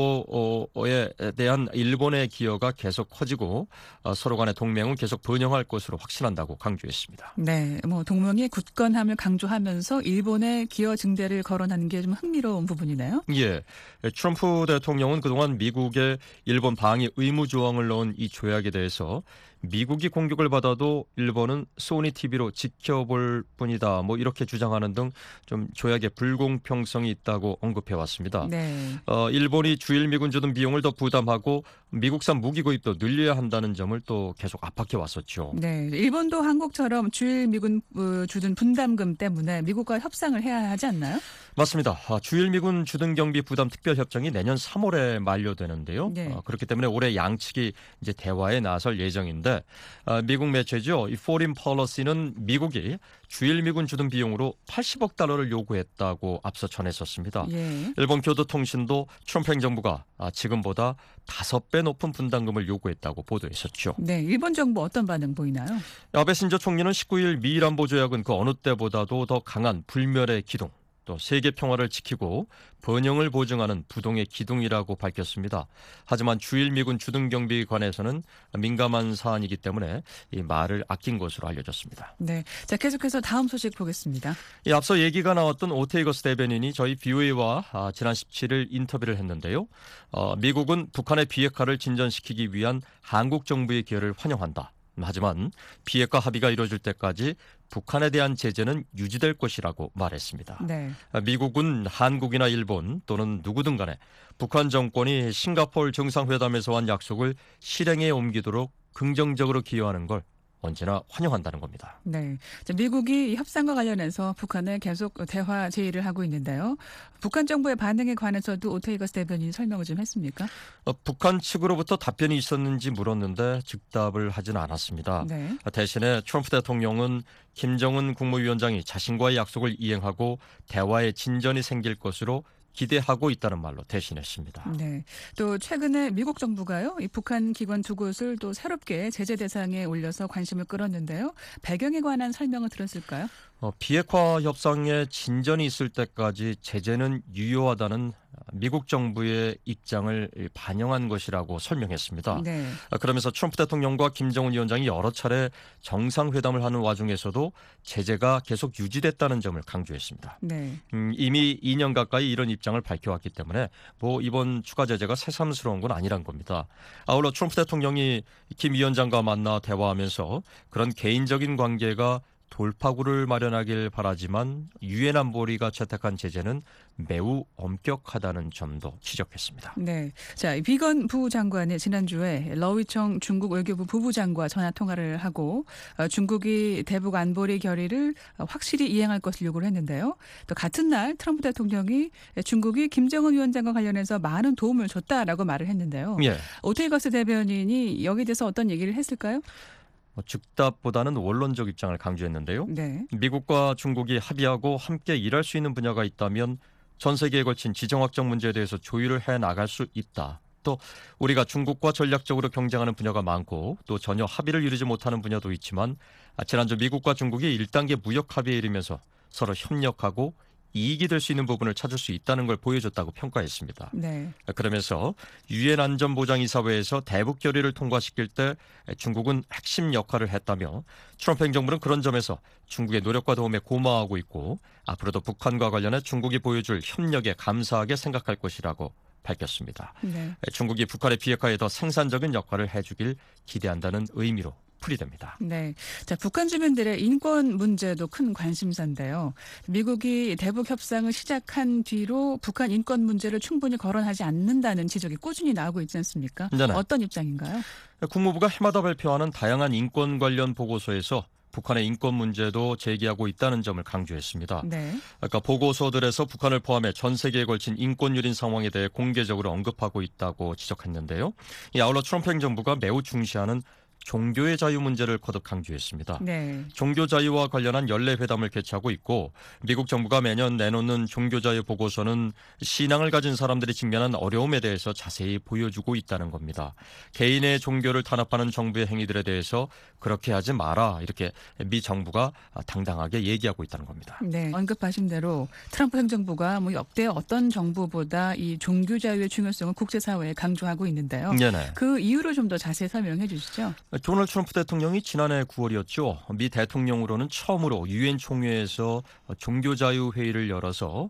안보에 대한 일본의 기여가 계속 커지고 서로 간의 동맹은 계속 번영할 것으로 확신한다고 강조했습니다. 네, 뭐 동맹의 굳건함을 강조하면서 일본의 기여 증대를 거론하는 게 좀 흥미로운 부분이네요. 예, 트럼프 대통령은 그동안 미국의 일본 방위 의무 조항을 넣은 이 조약에 대해서 미국이 공격을 받아도 일본은 소니 티비로 지켜볼 뿐이다. 뭐 이렇게 주장하는 등 좀 조약의 불공평성이 있다고 언급해 왔습니다. 네. 어, 일본이 주일 미군 주둔 비용을 더 부담하고 미국산 무기 구입도 늘려야 한다는 점을 또 계속 압박해 왔었죠. 네, 일본도 한국처럼 주일 미군 주둔 분담금 때문에 미국과 협상을 해야 하지 않나요? 맞습니다. 주일 미군 주둔 경비 부담 특별 협정이 내년 삼월에 만료되는데요. 네. 어, 그렇기 때문에 올해 양측이 이제 대화에 나설 예정인데 어, 미국 매체죠. 이 Foreign Policy는 미국이 주일 미군 주둔 비용으로 팔십억 달러를 요구했다고 앞서 전했었습니다. 예. 일본 교도통신도 트럼프 행정부가 지금보다 다섯 배 높은 분담금을 요구했다고 보도했었죠. 네, 일본 정부 어떤 반응 보이나요? 아베 신조 총리는 십구 일 미일 안보 조약은 그 어느 때보다도 더 강한 불멸의 기둥, 또 세계 평화를 지키고 번영을 보증하는 부동의 기둥이라고 밝혔습니다. 하지만 주일 미군 주둔 경비에 관해서는 민감한 사안이기 때문에 이 말을 아낀 것으로 알려졌습니다. 네, 자 계속해서 다음 소식 보겠습니다. 이 앞서 얘기가 나왔던 오테이거스 대변인이 저희 비오에이와 아, 지난 십칠 일 인터뷰를 했는데요. 어, 미국은 북한의 비핵화를 진전시키기 위한 한국 정부의 기여를 환영한다. 하지만 비핵화 합의가 이루어질 때까지 북한에 대한 제재는 유지될 것이라고 말했습니다. 네. 미국은 한국이나 일본 또는 누구든 간에 북한 정권이 싱가포르 정상회담에서 한 약속을 실행에 옮기도록 긍정적으로 기여하는 걸 언제나 환영한다는 겁니다. 네, 자, 미국이 이 협상과 관련해서 북한에 계속 대화 제의를 하고 있는데요. 북한 정부의 반응에 관해서도 오테이거스 대변인이 설명을 좀 했습니까? 어, 북한 측으로부터 답변이 있었는지 물었는데 즉답을 하지는 않았습니다. 네. 대신에 트럼프 대통령은 김정은 국무위원장이 자신과의 약속을 이행하고 대화에 진전이 생길 것으로 기대하고 있다는 말로 대신했습니다. 네. 또 최근에 미국 정부가요, 이 북한 기관 두 곳을 또 새롭게 제재 대상에 올려서 관심을 끌었는데요. 배경에 관한 설명을 들었을까요? 어, 비핵화 협상에 진전이 있을 때까지 제재는 유효하다는 미국 정부의 입장을 반영한 것이라고 설명했습니다. 네. 그러면서 트럼프 대통령과 김정은 위원장이 여러 차례 정상회담을 하는 와중에서도 제재가 계속 유지됐다는 점을 강조했습니다. 네. 음, 이미 이 년 가까이 이런 입장을 밝혀왔기 때문에 뭐 이번 추가 제재가 새삼스러운 건 아니란 겁니다. 아울러 트럼프 대통령이 김 위원장과 만나 대화하면서 그런 개인적인 관계가 돌파구를 마련하길 바라지만 유엔 안보리가 채택한 제재는 매우 엄격하다는 점도 지적했습니다. 네. 자, 비건 부장관이 지난주에 러위청 중국 외교부 부부장과 전화 통화를 하고 어, 중국이 대북 안보리 결의를 확실히 이행할 것을 요구를 했는데요. 또 같은 날 트럼프 대통령이 중국이 김정은 위원장과 관련해서 많은 도움을 줬다라고 말을 했는데요. 예. 오테이거스 대변인이 여기에 대해서 어떤 얘기를 했을까요? 뭐 즉답보다는 원론적 입장을 강조했는데요. 네. 미국과 중국이 합의하고 함께 일할 수 있는 분야가 있다면 전 세계에 걸친 지정학적 문제에 대해서 조율을 해나갈 수 있다. 또 우리가 중국과 전략적으로 경쟁하는 분야가 많고 또 전혀 합의를 이루지 못하는 분야도 있지만 지난주 미국과 중국이 일 단계 무역 합의에 이르면서 서로 협력하고 이익이 될 수 있는 부분을 찾을 수 있다는 걸 보여줬다고 평가했습니다. 네. 그러면서 유엔 안전보장이사회에서 대북 결의를 통과시킬 때 중국은 핵심 역할을 했다며 트럼프 행정부는 그런 점에서 중국의 노력과 도움에 고마워하고 있고 앞으로도 북한과 관련해 중국이 보여줄 협력에 감사하게 생각할 것이라고 밝혔습니다. 네. 중국이 북한의 비핵화에 더 생산적인 역할을 해주길 기대한다는 의미로 풀이됩니다. 네. 자, 북한 주민들의 인권 문제도 큰 관심사인데요. 미국이 대북 협상을 시작한 뒤로 북한 인권 문제를 충분히 거론하지 않는다는 지적이 꾸준히 나오고 있지 않습니까? 네네. 어떤 입장인가요? 국무부가 해마다 발표하는 다양한 인권 관련 보고서에서 북한의 인권 문제도 제기하고 있다는 점을 강조했습니다. 네. 아까 보고서들에서 북한을 포함해 전 세계에 걸친 인권 유린 상황에 대해 공개적으로 언급하고 있다고 지적했는데요. 이 아울러 트럼프 행정부가 매우 중시하는 종교의 자유 문제를 거듭 강조했습니다. 네. 종교 자유와 관련한 연례 회담을 개최하고 있고 미국 정부가 매년 내놓는 종교 자유 보고서는 신앙을 가진 사람들이 직면한 어려움에 대해서 자세히 보여주고 있다는 겁니다. 개인의 종교를 탄압하는 정부의 행위들에 대해서 그렇게 하지 마라 이렇게 미 정부가 당당하게 얘기하고 있다는 겁니다. 네. 언급하신 대로 트럼프 행정부가 뭐 역대 어떤 정부보다 이 종교 자유의 중요성을 국제사회에 강조하고 있는데요. 네네. 그 이유를 좀 더 자세히 설명해 주시죠. 도널드 트럼프 대통령이 지난해 구월이었죠. 미 대통령으로는 처음으로 유엔 총회에서 종교자유회의를 열어서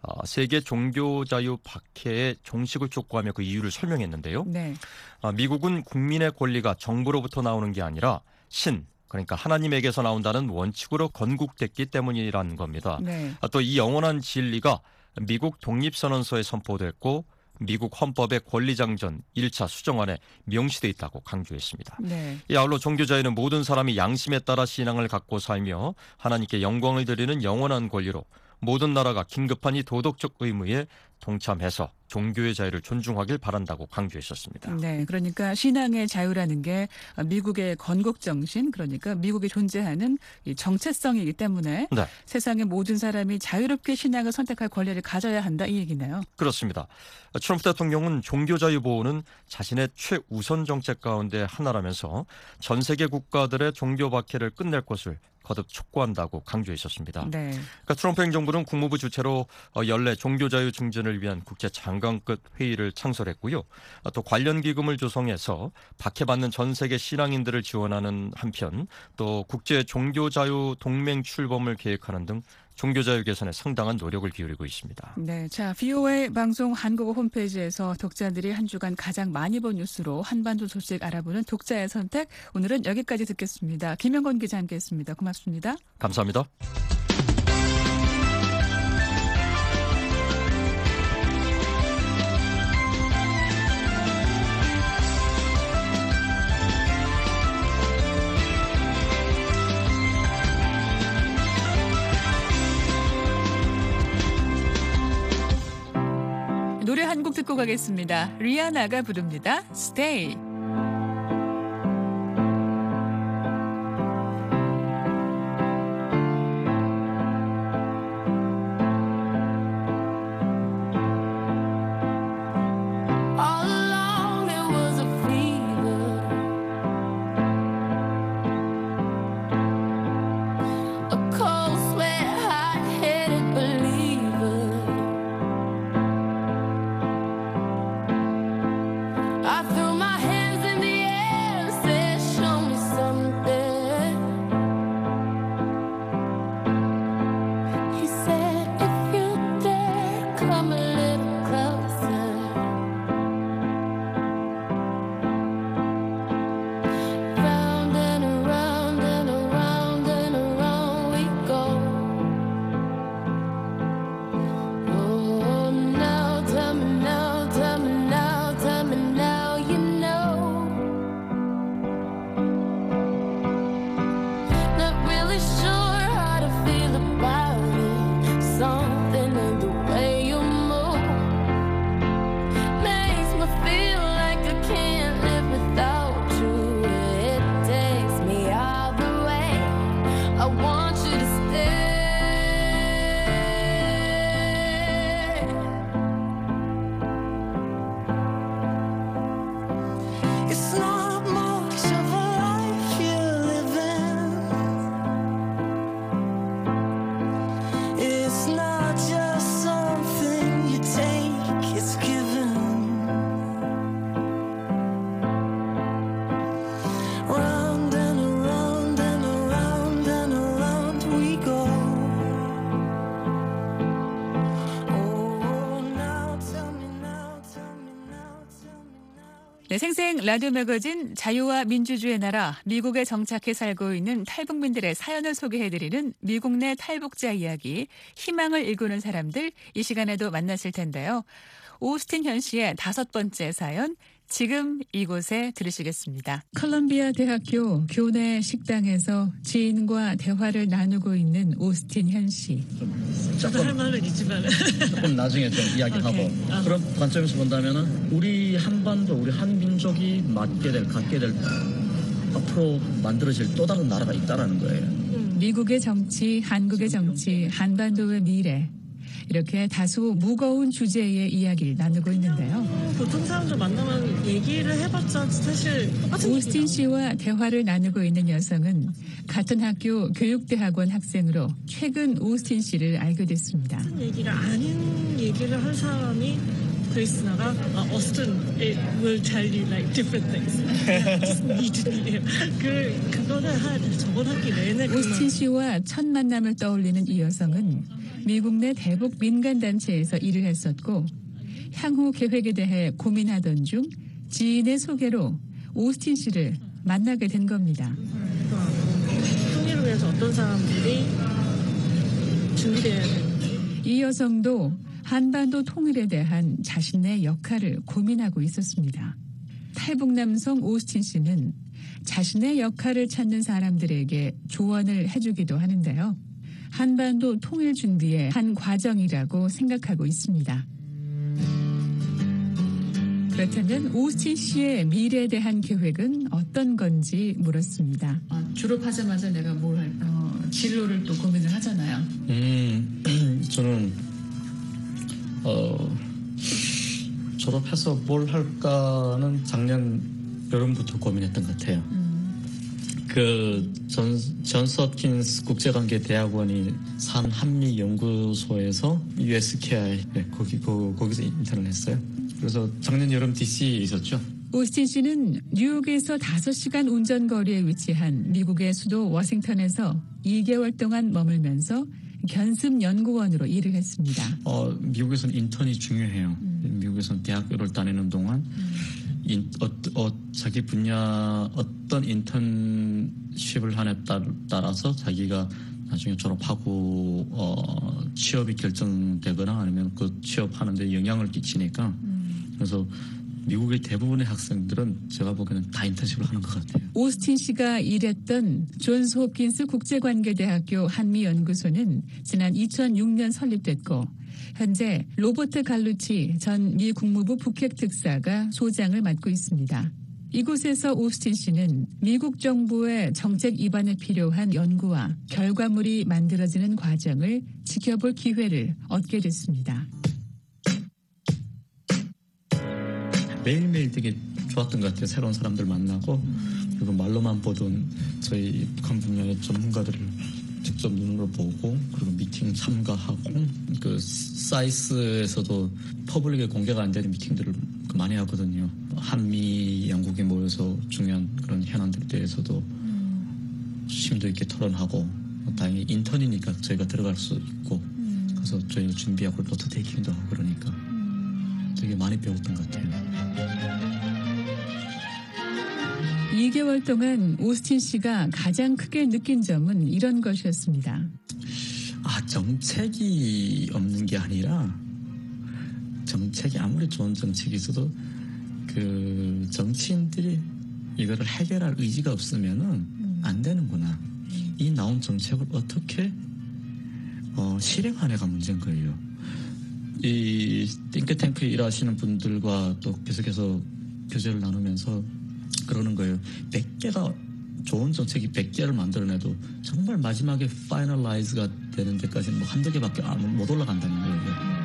세계 종교자유 박해에 종식을 촉구하며 그 이유를 설명했는데요. 네. 미국은 국민의 권리가 정부로부터 나오는 게 아니라 신, 그러니까 하나님에게서 나온다는 원칙으로 건국됐기 때문이라는 겁니다. 네. 또 이 영원한 진리가 미국 독립선언서에 선포됐고 미국 헌법의 권리장전 일 차 수정안에 명시돼 있다고 강조했습니다. 네. 이 아울러 종교자유는 모든 사람이 양심에 따라 신앙을 갖고 살며 하나님께 영광을 드리는 영원한 권리로 모든 나라가 긴급한 이 도덕적 의무에 동참해서 종교의 자유를 존중하길 바란다고 강조했었습니다. 네, 그러니까 신앙의 자유라는 게 미국의 건국 정신, 그러니까 미국이 존재하는 이 정체성이기 때문에 네. 세상의 모든 사람이 자유롭게 신앙을 선택할 권리를 가져야 한다 이 얘기네요. 그렇습니다. 트럼프 대통령은 종교자유 보호는 자신의 최우선 정책 가운데 하나라면서 전 세계 국가들의 종교 박해를 끝낼 것을 거듭 촉구한다고 강조했었습니다. 네. 그러니까 트럼프 행정부는 국무부 주최로 연례 종교자유 증진을 위한 국제 장관급 회의를 창설했고요. 또 관련 기금을 조성해서 박해받는 전 세계 신앙인들을 지원하는 한편 또 국제 종교자유 동맹 출범을 계획하는 등 종교자유 개선에 상당한 노력을 기울이고 있습니다. 네, 자, 브이오에이 방송 한국어 홈페이지에서 독자들이 한 주간 가장 많이 본 뉴스로 한반도 소식 알아보는 독자의 선택. 오늘은 여기까지 듣겠습니다. 김영건 기자 함께했습니다. 고맙습니다. 감사합니다. 노래 한 곡 듣고 가겠습니다. 리아나가 부릅니다. Stay. All along there was a fever, a cold sweat, hot-headed believer. I threw my hands 생생 라디오 매거진 자유와 민주주의 나라 미국에 정착해 살고 있는 탈북민들의 사연을 소개해드리는 미국 내 탈북자 이야기, 희망을 일구는 사람들, 이 시간에도 만나실 텐데요. 오스틴 현 씨의 다섯 번째 사연, 지금 이곳에 들으시겠습니다. 컬럼비아 대학교 교내 식당에서 지인과 대화를 나누고 있는 오스틴 현 씨. 저도 할 말은 있지만 조금 나중에 좀 이야기하고 오케이. 아. 그런 관점에서 본다면은 우리 한반도, 우리 한민족이 맡게 될, 갖게 될 앞으로 만들어질 또 다른 나라가 있다라는 거예요. 미국의 정치, 한국의 정치, 한반도의 미래. 이렇게 다소 무거운 주제의 이야기를 나누고 있는데요. 보통 사람들 만나면 얘기를 해봤자 사실 똑같은 오스틴 얘기잖아. 씨와 대화를 나누고 있는 여성은 같은 학교 교육대학원 학생으로 최근 오스틴 씨를 알게 됐습니다. 얘기를 아닌 얘기를 할 사람이 그리스나가 아, Austin, it will tell you like different things. Just need to meet him. 그 그거는 한 저번 학기 내내 오스틴 씨와 첫 만남을 떠올리는 이 여성은 미국 내 대북 민간단체에서 일을 했었고 향후 계획에 대해 고민하던 중 지인의 소개로 오스틴 씨를 만나게 된 겁니다. 통일을 위해서 어떤 사람들이 준비되어야 되는지. 이 여성도 한반도 통일에 대한 자신의 역할을 고민하고 있었습니다. 탈북 남성 오스틴 씨는 자신의 역할을 찾는 사람들에게 조언을 해주기도 하는데요. 한반도 통일 준비의 한 과정이라고 생각하고 있습니다. 그렇다면 오스틴 씨의 미래에 대한 계획은 어떤 건지 물었습니다. 아, 졸업하자마자 내가 뭘 할, 어, 진로를 또 고민을 하잖아요. 음, 저는 어, 졸업해서 뭘 할까는 작년 여름부터 고민했던 것 같아요. 음. 그 존, 존스 홉킨스 국제관계대학원이 산 한미 연구소에서 유에스케이아이 네, 거기 거, 거기서 인턴을 했어요. 그래서 작년 여름 디씨에 있었죠. 오스틴 씨는 뉴욕에서 다섯 시간 운전거리에 위치한 미국의 수도 워싱턴에서 이 개월 동안 머물면서 견습연구원으로 일을 했습니다. 어, 미국에서는 인턴이 중요해요. 음. 미국에서는 대학교를 다니는 동안 음. 인, 어, 어, 자기 분야 어떤 인턴십을 하냐에 따라서 자기가 나중에 졸업하고 어, 취업이 결정되거나 아니면 그 취업하는 데 영향을 끼치니까 음. 그래서 미국의 대부분의 학생들은 제가 보기에는 다 인턴십을 하는 것 같아요. 오스틴 씨가 일했던 존스 홉킨스 국제관계대학교 한미연구소는 지난 이천육 년 설립됐고 현재 로버트 갈루치 전 미 국무부 북핵 특사가 소장을 맡고 있습니다. 이곳에서 오스틴 씨는 미국 정부의 정책 입안에 필요한 연구와 결과물이 만들어지는 과정을 지켜볼 기회를 얻게 됐습니다. 매일매일 되게 좋았던 것 같아요. 새로운 사람들 만나고 그리고 말로만 보던 저희 북한 분야의 전문가들을 직접 눈으로 보고 그리고 미팅 참가하고 그 사이스에서도 퍼블릭에 공개가 안 되는 미팅들을 많이 하거든요. 한미 양국이 모여서 중요한 그런 현안들에 대해서도 심도 있게 토론하고 다행히 인턴이니까 저희가 들어갈 수 있고 그래서 저희가 준비하고 노트 테이킹도 하고 그러니까 되게 많이 배웠던 것 같아요. 이 개월 동안 오스틴 씨가 가장 크게 느낀 점은 이런 것이었습니다. 아, 정책이 없는 게 아니라 정책이 아무리 좋은 정책이 있어도 그 정치인들이 이거를 해결할 의지가 없으면은 안 되는구나. 이 나온 정책을 어떻게 어, 실행하냐가 문제인 거예요. 이 띵크탱크에 일하시는 분들과 또 계속해서 교제를 나누면서 그러는 거예요. 백 개가 좋은 정책이 백 개를 만들어내도 정말 마지막에 파이널라이즈가 되는 데까지는 뭐 한두 개밖에 못 올라간다는 거예요.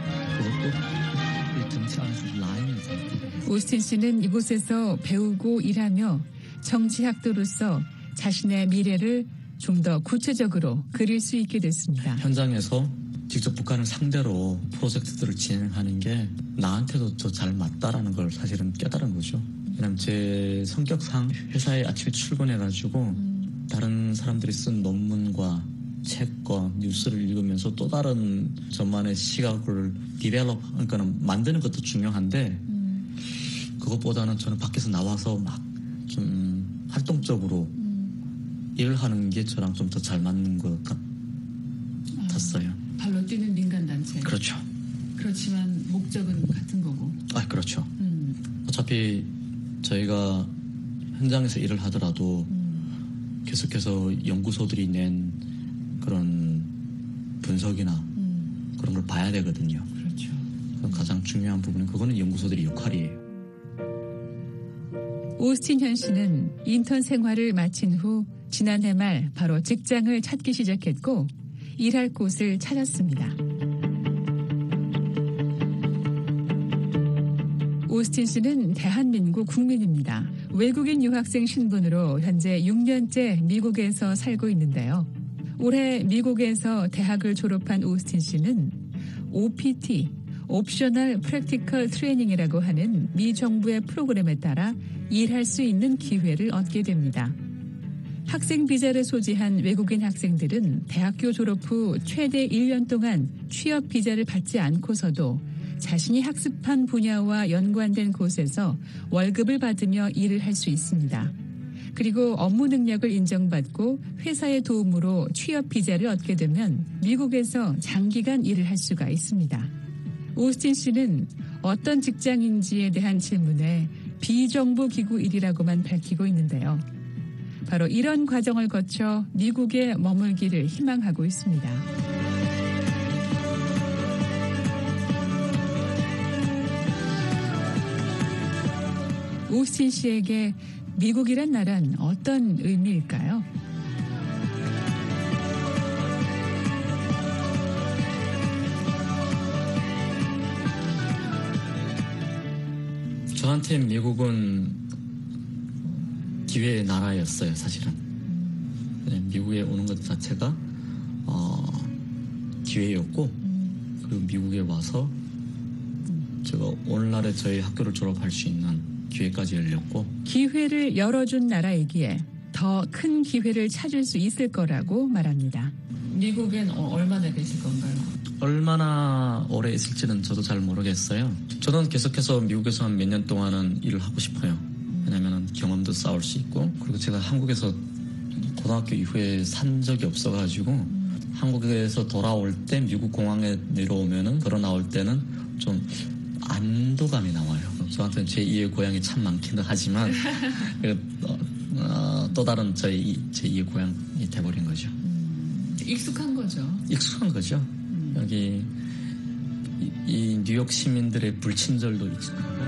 그것도 정치 안에서 라인이 있어요. 오스틴 씨는 이곳에서 배우고 일하며 정치학도로서 자신의 미래를 좀 더 구체적으로 그릴 수 있게 됐습니다. 현장에서 직접 북한을 상대로 프로젝트들을 진행하는 게 나한테도 더 잘 맞다라는 걸 사실은 깨달은 거죠. 왜냐면 제 성격상 회사에 아침에 출근해가지고 음. 다른 사람들이 쓴 논문과 책과 뉴스를 읽으면서 또 다른 저만의 시각을 디벨롭, 그러니까 만드는 것도 중요한데 음. 그것보다는 저는 밖에서 나와서 막 좀 활동적으로 음. 일을 하는 게 저랑 좀 더 잘 맞는 것 같았어요. 아, 발로 뛰는 민간단체. 그렇죠. 그렇지만 목적은 같은 거고. 아, 그렇죠. 음. 어차피 저희가 현장에서 일을 하더라도 음. 계속해서 연구소들이 낸 그런 분석이나 음. 그런 걸 봐야 되거든요. 그렇죠. 그래서 가장 중요한 부분은 그거는 연구소들의 역할이에요. 오스틴 현 씨는 인턴 생활을 마친 후 지난해 말 바로 직장을 찾기 시작했고 일할 곳을 찾았습니다. 오스틴 씨는 대한민국 국민입니다. 외국인 유학생 신분으로 현재 육 년째 미국에서 살고 있는데요. 올해 미국에서 대학을 졸업한 오스틴 씨는 오피티, 옵셔널 프랙티컬 트레이닝이라고 하는 미 정부의 프로그램에 따라 일할 수 있는 기회를 얻게 됩니다. 학생 비자를 소지한 외국인 학생들은 대학교 졸업 후 최대 일 년 동안 취업 비자를 받지 않고서도 자신이 학습한 분야와 연관된 곳에서 월급을 받으며 일을 할 수 있습니다. 그리고 업무 능력을 인정받고 회사의 도움으로 취업 비자를 얻게 되면 미국에서 장기간 일을 할 수가 있습니다. 오스틴 씨는 어떤 직장인지에 대한 질문에 비정부기구 일이라고만 밝히고 있는데요. 바로 이런 과정을 거쳐 미국에 머물기를 희망하고 있습니다. 오스틴 씨에게 미국이란 나라는 어떤 의미일까요? 저한테 미국은 기회의 나라였어요, 사실은. 미국에 오는 것 자체가 어, 기회였고, 그리고 미국에 와서 제가 오늘날에 저희 학교를 졸업할 수 있는 기회까지 열렸고, 기회를 열어준 나라이기에 더 큰 기회를 찾을 수 있을 거라고 말합니다. 미국엔 어, 얼마나 계실 건가요? 얼마나 오래 있을지는 저도 잘 모르겠어요. 저는 계속해서 미국에서 한 몇 년 동안은 일을 하고 싶어요. 왜냐하면 경험도 쌓을 수 있고, 그리고 제가 한국에서 고등학교 이후에 산 적이 없어가지고 음. 한국에서 돌아올 때 미국 공항에 내려오면은 걸어 나올 때는 좀 안도감이 나와요. 저한테는 제이의 고향이 참 많기는 하지만 어, 어, 또 다른 저희 제이의 고향이 돼버린 거죠. 음, 익숙한 거죠. 익숙한 거죠. 음. 여기 이, 이 뉴욕 시민들의 불친절도 익숙하고.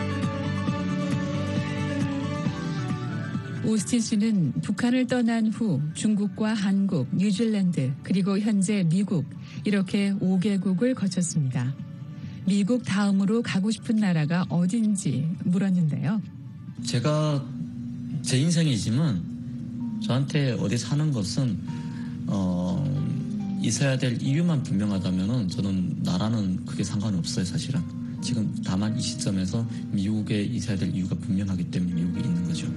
오스틴 씨는 북한을 떠난 후 중국과 한국, 뉴질랜드, 그리고 현재 미국 이렇게 오 개국을 거쳤습니다. 미국 다음으로 가고 싶은 나라가 어딘지 물었는데요. 제가 제 인생이지만 저한테 어디 사는 것은 어, 있어야 될 이유만 분명하다면은 저는 나라는 크게 상관이 없어요, 사실은. 지금 다만 이 시점에서 미국에 있어야 될 이유가 분명하기 때문에 미국에 있는 거죠.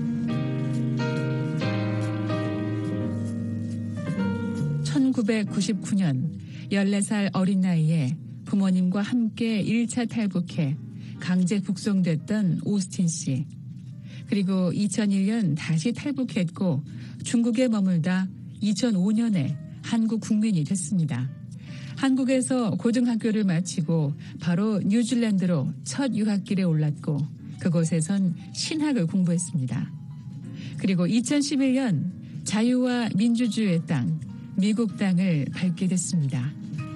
천구백구십구 년 열네 살 어린 나이에 부모님과 함께 일 차 탈북해 강제 북송됐던 오스틴 씨. 그리고 이천일 년 다시 탈북했고 중국에 머물다 이천오 년에 한국 국민이 됐습니다. 한국에서 고등학교를 마치고 바로 뉴질랜드로 첫 유학길에 올랐고 그곳에선 신학을 공부했습니다. 그리고 이천십일 년 자유와 민주주의의 땅, 미국 땅을 밟게 됐습니다.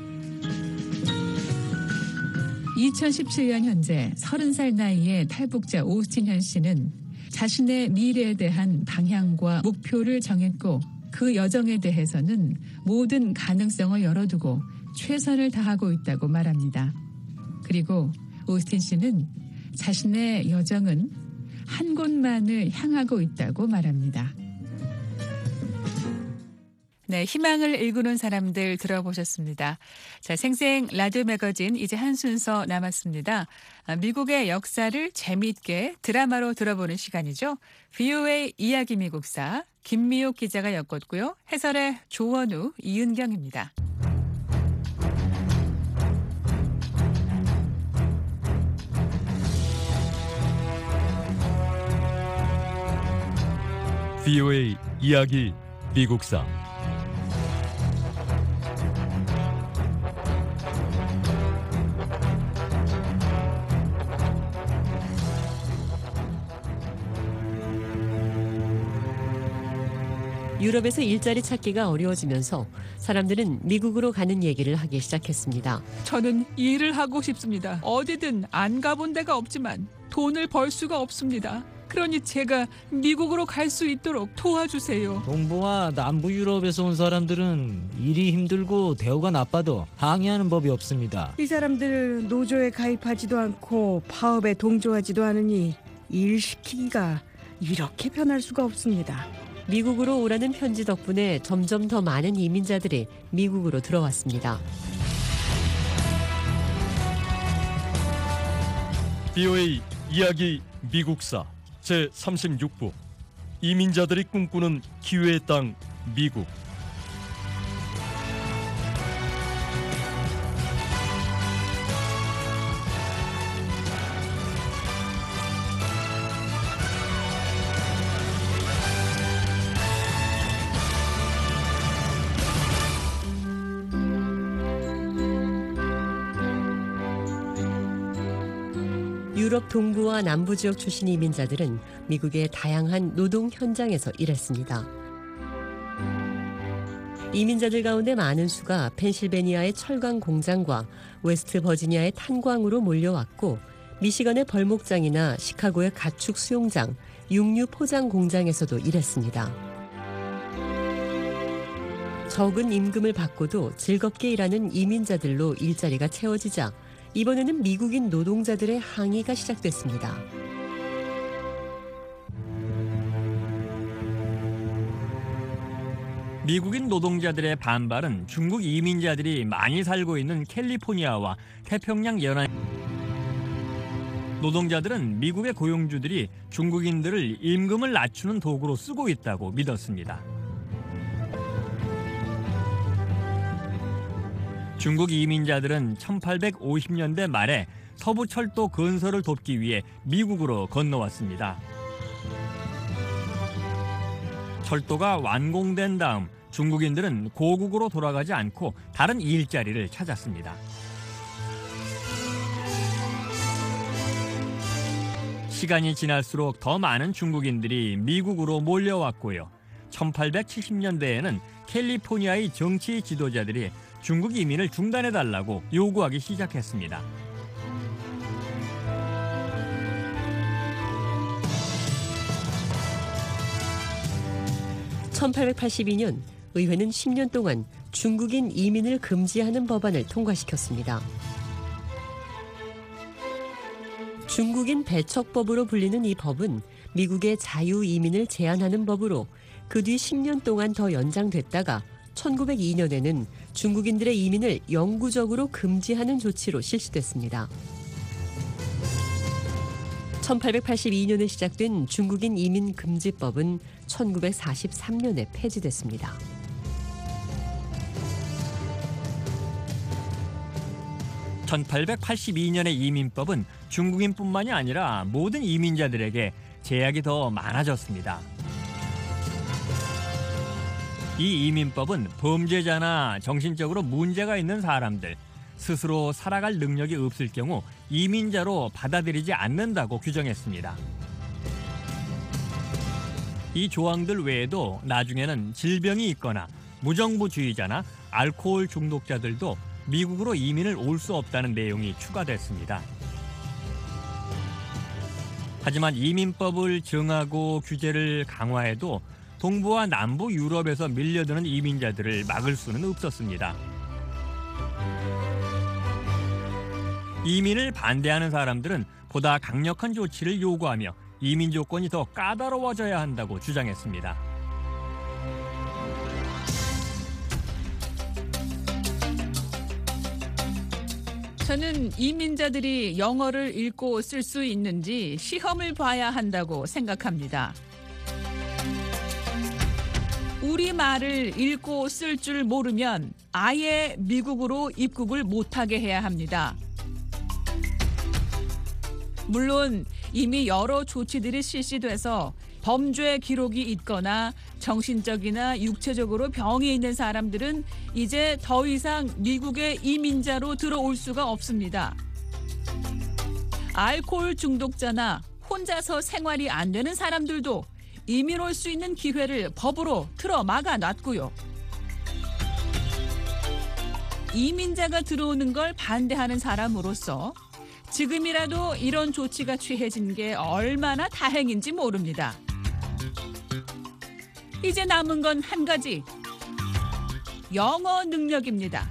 이천십칠 년 현재 서른 살 나이의 탈북자 오스틴 현 씨는 자신의 미래에 대한 방향과 목표를 정했고 그 여정에 대해서는 모든 가능성을 열어두고 최선을 다하고 있다고 말합니다. 그리고 오스틴 씨는 자신의 여정은 한 곳만을 향하고 있다고 말합니다. 네, 희망을 일구는 사람들 들어보셨습니다. 자, 생생 라디오 매거진 이제 한 순서 남았습니다. 미국의 역사를 재미있게 드라마로 들어보는 시간이죠. 브이오에이 이야기 미국사 김미옥 기자가 엮었고요. 해설의 조원우, 이은경입니다. 브이오에이 이야기 미국사. 유럽에서 일자리 찾기가 어려워지면서 사람들은 미국으로 가는 얘기를 하기 시작했습니다. 저는 일을 하고 싶습니다. 어디든 안 가본 데가 없지만 돈을 벌 수가 없습니다. 그러니 제가 미국으로 갈 수 있도록 도와주세요. 동부와 남부 유럽에서 온 사람들은 일이 힘들고 대우가 나빠도 항의하는 법이 없습니다. 이 사람들 노조에 가입하지도 않고 파업에 동조하지도 않으니 일 시키기가 이렇게 편할 수가 없습니다. 미국으로 오라는 편지 덕분에 점점 더 많은 이민자들이 미국으로 들어왔습니다. 브이오에이 이야기 미국사 제삼십육 부 이민자들이 꿈꾸는 기회의 땅 미국. 유럽 동부와 남부 지역 출신 이민자들은 미국의 다양한 노동 현장에서 일했습니다. 이민자들 가운데 많은 수가 펜실베니아의 철강 공장과 웨스트 버지니아의 탄광으로 몰려왔고, 미시건의 벌목장이나 시카고의 가축 수용장, 육류 포장 공장에서도 일했습니다. 적은 임금을 받고도 즐겁게 일하는 이민자들로 일자리가 채워지자 이번에는 미국인 노동자들의 항의가 시작됐습니다. 미국인 노동자들의 반발은 중국 이민자들이 많이 살고 있는 캘리포니아와 태평양 연안 노동자들은 미국의 고용주들이 중국인들을 임금을 낮추는 도구로 쓰고 있다고 믿었습니다. 중국 이민자들은 천팔백오십 년대 말에 서부 철도 건설을 돕기 위해 미국으로 건너왔습니다. 철도가 완공된 다음 중국인들은 고국으로 돌아가지 않고 다른 일자리를 찾았습니다. 시간이 지날수록 더 많은 중국인들이 미국으로 몰려왔고요. 천팔백칠십 년대에는 캘리포니아의 정치 지도자들이 중국 이민을 중단해달라고 요구하기 시작했습니다. 천팔백팔십이 년 의회는 십 년 동안 중국인 이민을 금지하는 법안을 통과시켰습니다. 중국인 배척법으로 불리는 이 법은 미국의 자유 이민을 제한하는 법으로 그 뒤 십 년 동안 더 연장됐다가 천구백이 년에는 중국인들의 이민을 영구적으로 금지하는 조치로 실시됐습니다. 천팔백팔십이 년에 시작된 중국인 이민 금지법은 천구백사십삼 년에 폐지됐습니다. 천팔백팔십이 년의 이민법은 중국인뿐만이 아니라 모든 이민자들에게 제약이 더 많아졌습니다. 이 이민법은 범죄자나 정신적으로 문제가 있는 사람들, 스스로 살아갈 능력이 없을 경우 이민자로 받아들이지 않는다고 규정했습니다. 이 조항들 외에도 나중에는 질병이 있거나 무정부주의자나 알코올 중독자들도 미국으로 이민을 올 수 없다는 내용이 추가됐습니다. 하지만 이민법을 정하고 규제를 강화해도 동부와 남부 유럽에서 밀려드는 이민자들을 막을 수는 없었습니다. 이민을 반대하는 사람들은 보다 강력한 조치를 요구하며 이민 조건이 더 까다로워져야 한다고 주장했습니다. 저는 이민자들이 영어를 읽고 쓸 수 있는지 시험을 봐야 한다고 생각합니다. 우리말을 읽고 쓸 줄 모르면 아예 미국으로 입국을 못하게 해야 합니다. 물론 이미 여러 조치들이 실시돼서 범죄 기록이 있거나 정신적이나 육체적으로 병이 있는 사람들은 이제 더 이상 미국의 이민자로 들어올 수가 없습니다. 알코올 중독자나 혼자서 생활이 안 되는 사람들도 이민 올 수 있는 기회를 법으로 틀어 막아 놨고요. 이민자가 들어오는 걸 반대하는 사람으로서 지금이라도 이런 조치가 취해진 게 얼마나 다행인지 모릅니다. 이제 남은 건 한 가지, 영어 능력입니다.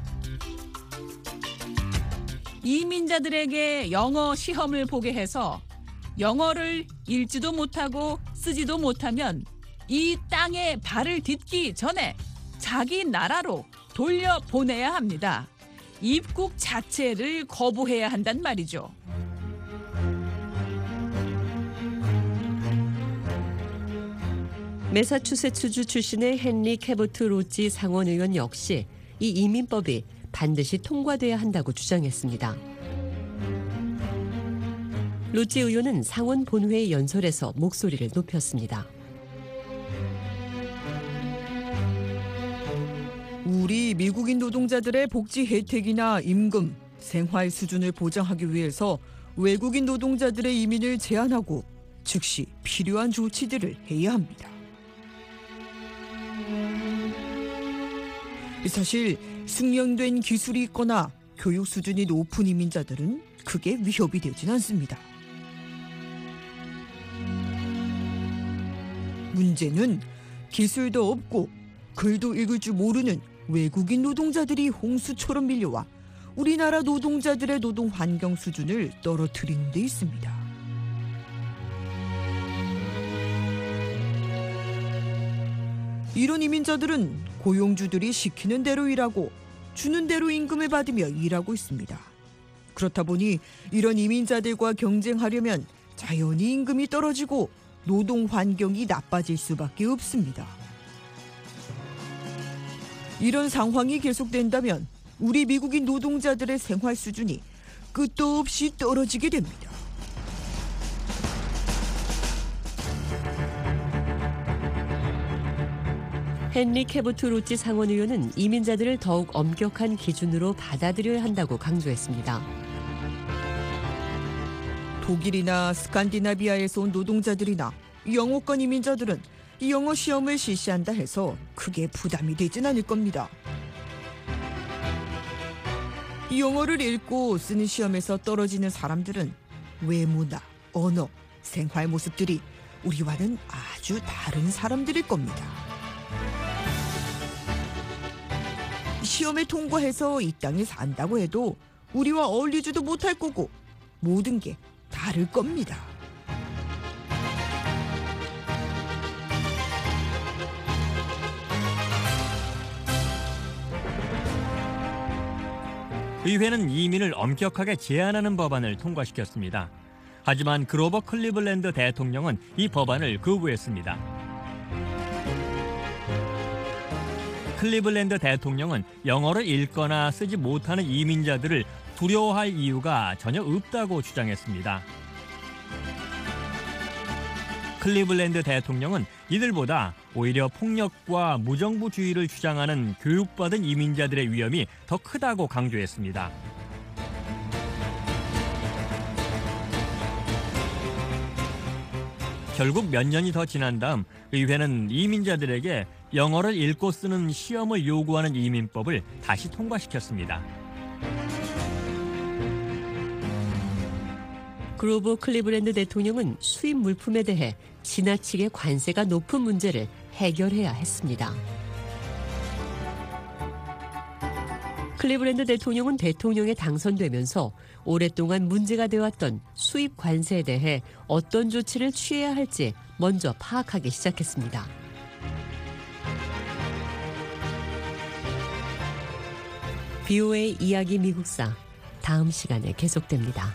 이민자들에게 영어 시험을 보게 해서 영어를 읽지도 못하고 쓰지도 못하면 이 땅에 발을 딛기 전에 자기 나라로 돌려보내야 합니다. 입국 자체를 거부해야 한단 말이죠. 매사추세츠주 출신의 헨리 캐보트 로치 상원의원 역시 이 이민법이 반드시 통과돼야 한다고 주장했습니다. 로치 의원은 상원 본회의 연설에서 목소리를 높였습니다. 우리 미국인 노동자들의 복지 혜택이나 임금, 생활 수준을 보장하기 위해서 외국인 노동자들의 이민을 제한하고 즉시 필요한 조치들을 해야 합니다. 사실 숙련된 기술이 있거나 교육 수준이 높은 이민자들은 크게 위협이 되진 않습니다. 문제는 기술도 없고 글도 읽을 줄 모르는 외국인 노동자들이 홍수처럼 밀려와 우리나라 노동자들의 노동 환경 수준을 떨어뜨리는 데 있습니다. 이런 이민자들은 고용주들이 시키는 대로 일하고 주는 대로 임금을 받으며 일하고 있습니다. 그렇다 보니 이런 이민자들과 경쟁하려면 자연히 임금이 떨어지고 노동 환경이 나빠질 수밖에 없습니다. 이런 상황이 계속된다면 우리 미국인 노동자들의 생활 수준이 끝도 없이 떨어지게 됩니다. 헨리 캐보트 로치 상원의원은 이민자들을 더욱 엄격한 기준으로 받아들여야 한다고 강조했습니다. 독일이나 스칸디나비아에서 온 노동자들이나 영어권 이민자들은 영어 시험을 실시한다 해서 크게 부담이 되진 않을 겁니다. 영어를 읽고 쓰는 시험에서 떨어지는 사람들은 외모나 언어, 생활 모습들이 우리와는 아주 다른 사람들일 겁니다. 시험에 통과해서 이 땅에 산다고 해도 우리와 어울리지도 못할 거고 모든 게 다를 겁니다. 의회는 이민을 엄격하게 제한하는 법안을 통과시켰습니다. 하지만 그로버 클리블랜드 대통령은 이 법안을 거부했습니다. 클리블랜드 대통령은 영어를 읽거나 쓰지 못하는 이민자들을 두려워할 이유가 전혀 없다고 주장했습니다. 클리블랜드 대통령은 이들보다 오히려 폭력과 무정부주의를 주장하는 교육받은 이민자들의 위험이 더 크다고 강조했습니다. 결국 몇 년이 더 지난 다음 의회는 이민자들에게 영어를 읽고 쓰는 시험을 요구하는 이민법을 다시 통과시켰습니다. 그로버 클리블랜드 대통령은 수입 물품에 대해 지나치게 관세가 높은 문제를 해결해야 했습니다. 클리블랜드 대통령은 대통령에 당선되면서 오랫동안 문제가 되어왔던 수입 관세에 대해 어떤 조치를 취해야 할지 먼저 파악하기 시작했습니다. 비오에이 이야기 미국사, 다음 시간에 계속됩니다.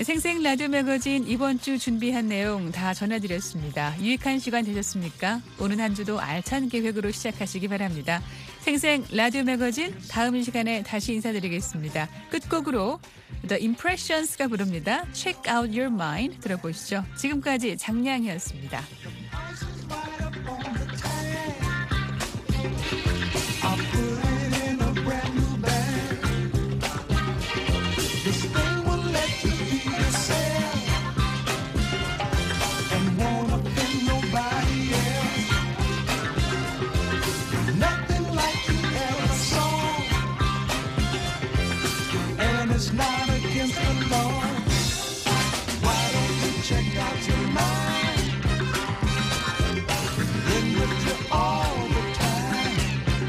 생생 라디오 매거진 이번 주 준비한 내용 다 전해드렸습니다. 유익한 시간 되셨습니까? 오는 한 주도 알찬 계획으로 시작하시기 바랍니다. 생생 라디오 매거진 다음 시간에 다시 인사드리겠습니다. 끝곡으로 The Impressions가 부릅니다. Check out your mind 들어보시죠. 지금까지 장량이었습니다. It's not against the law. Why don't you check out your mind? Been with you all the time.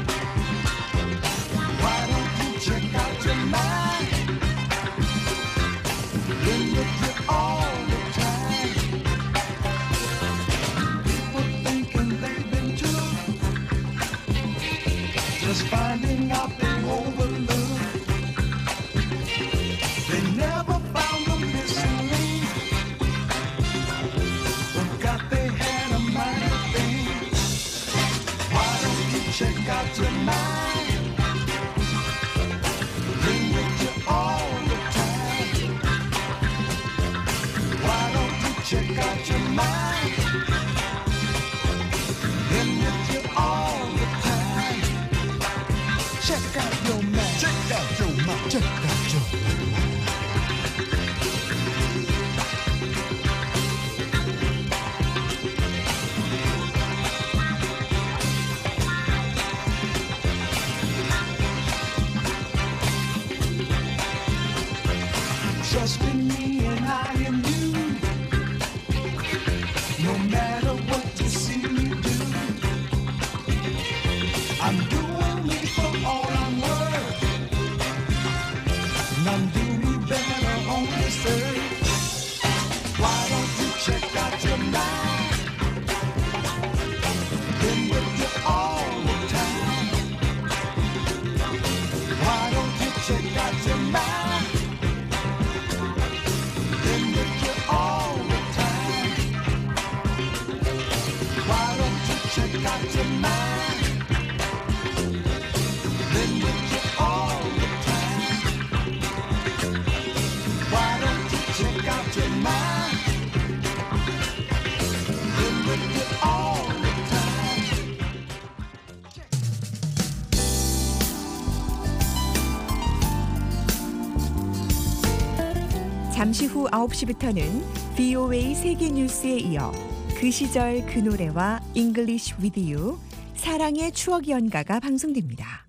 Why don't you check out your mind? Been with you all the time. People thinking they've been took, just finding out they overlooked. They never found the missing link. Forgot they had a minor thing. Why don't you check out your mind? Been with you all the time. Why don't you check out your mind? Been with you all the time. Check out your mind. Check out your mind. Check out your mind. Trust in me and I in you. No matter what you see me do, I'm doing me for all I'm worth, and I'm doing better on this earth. Why don't you check out your mind? Been with you all the time. Why don't you check out your mind? Been with you all the time. Why don't you check out your mind? Been with you all the time. Why don't you check out your mind? Been with you all the time. 잠시 후 아홉 시부터는 브이오에이 세계 뉴스에 이어 그 시절 그 노래와 English with you 사랑의 추억 연가가 방송됩니다.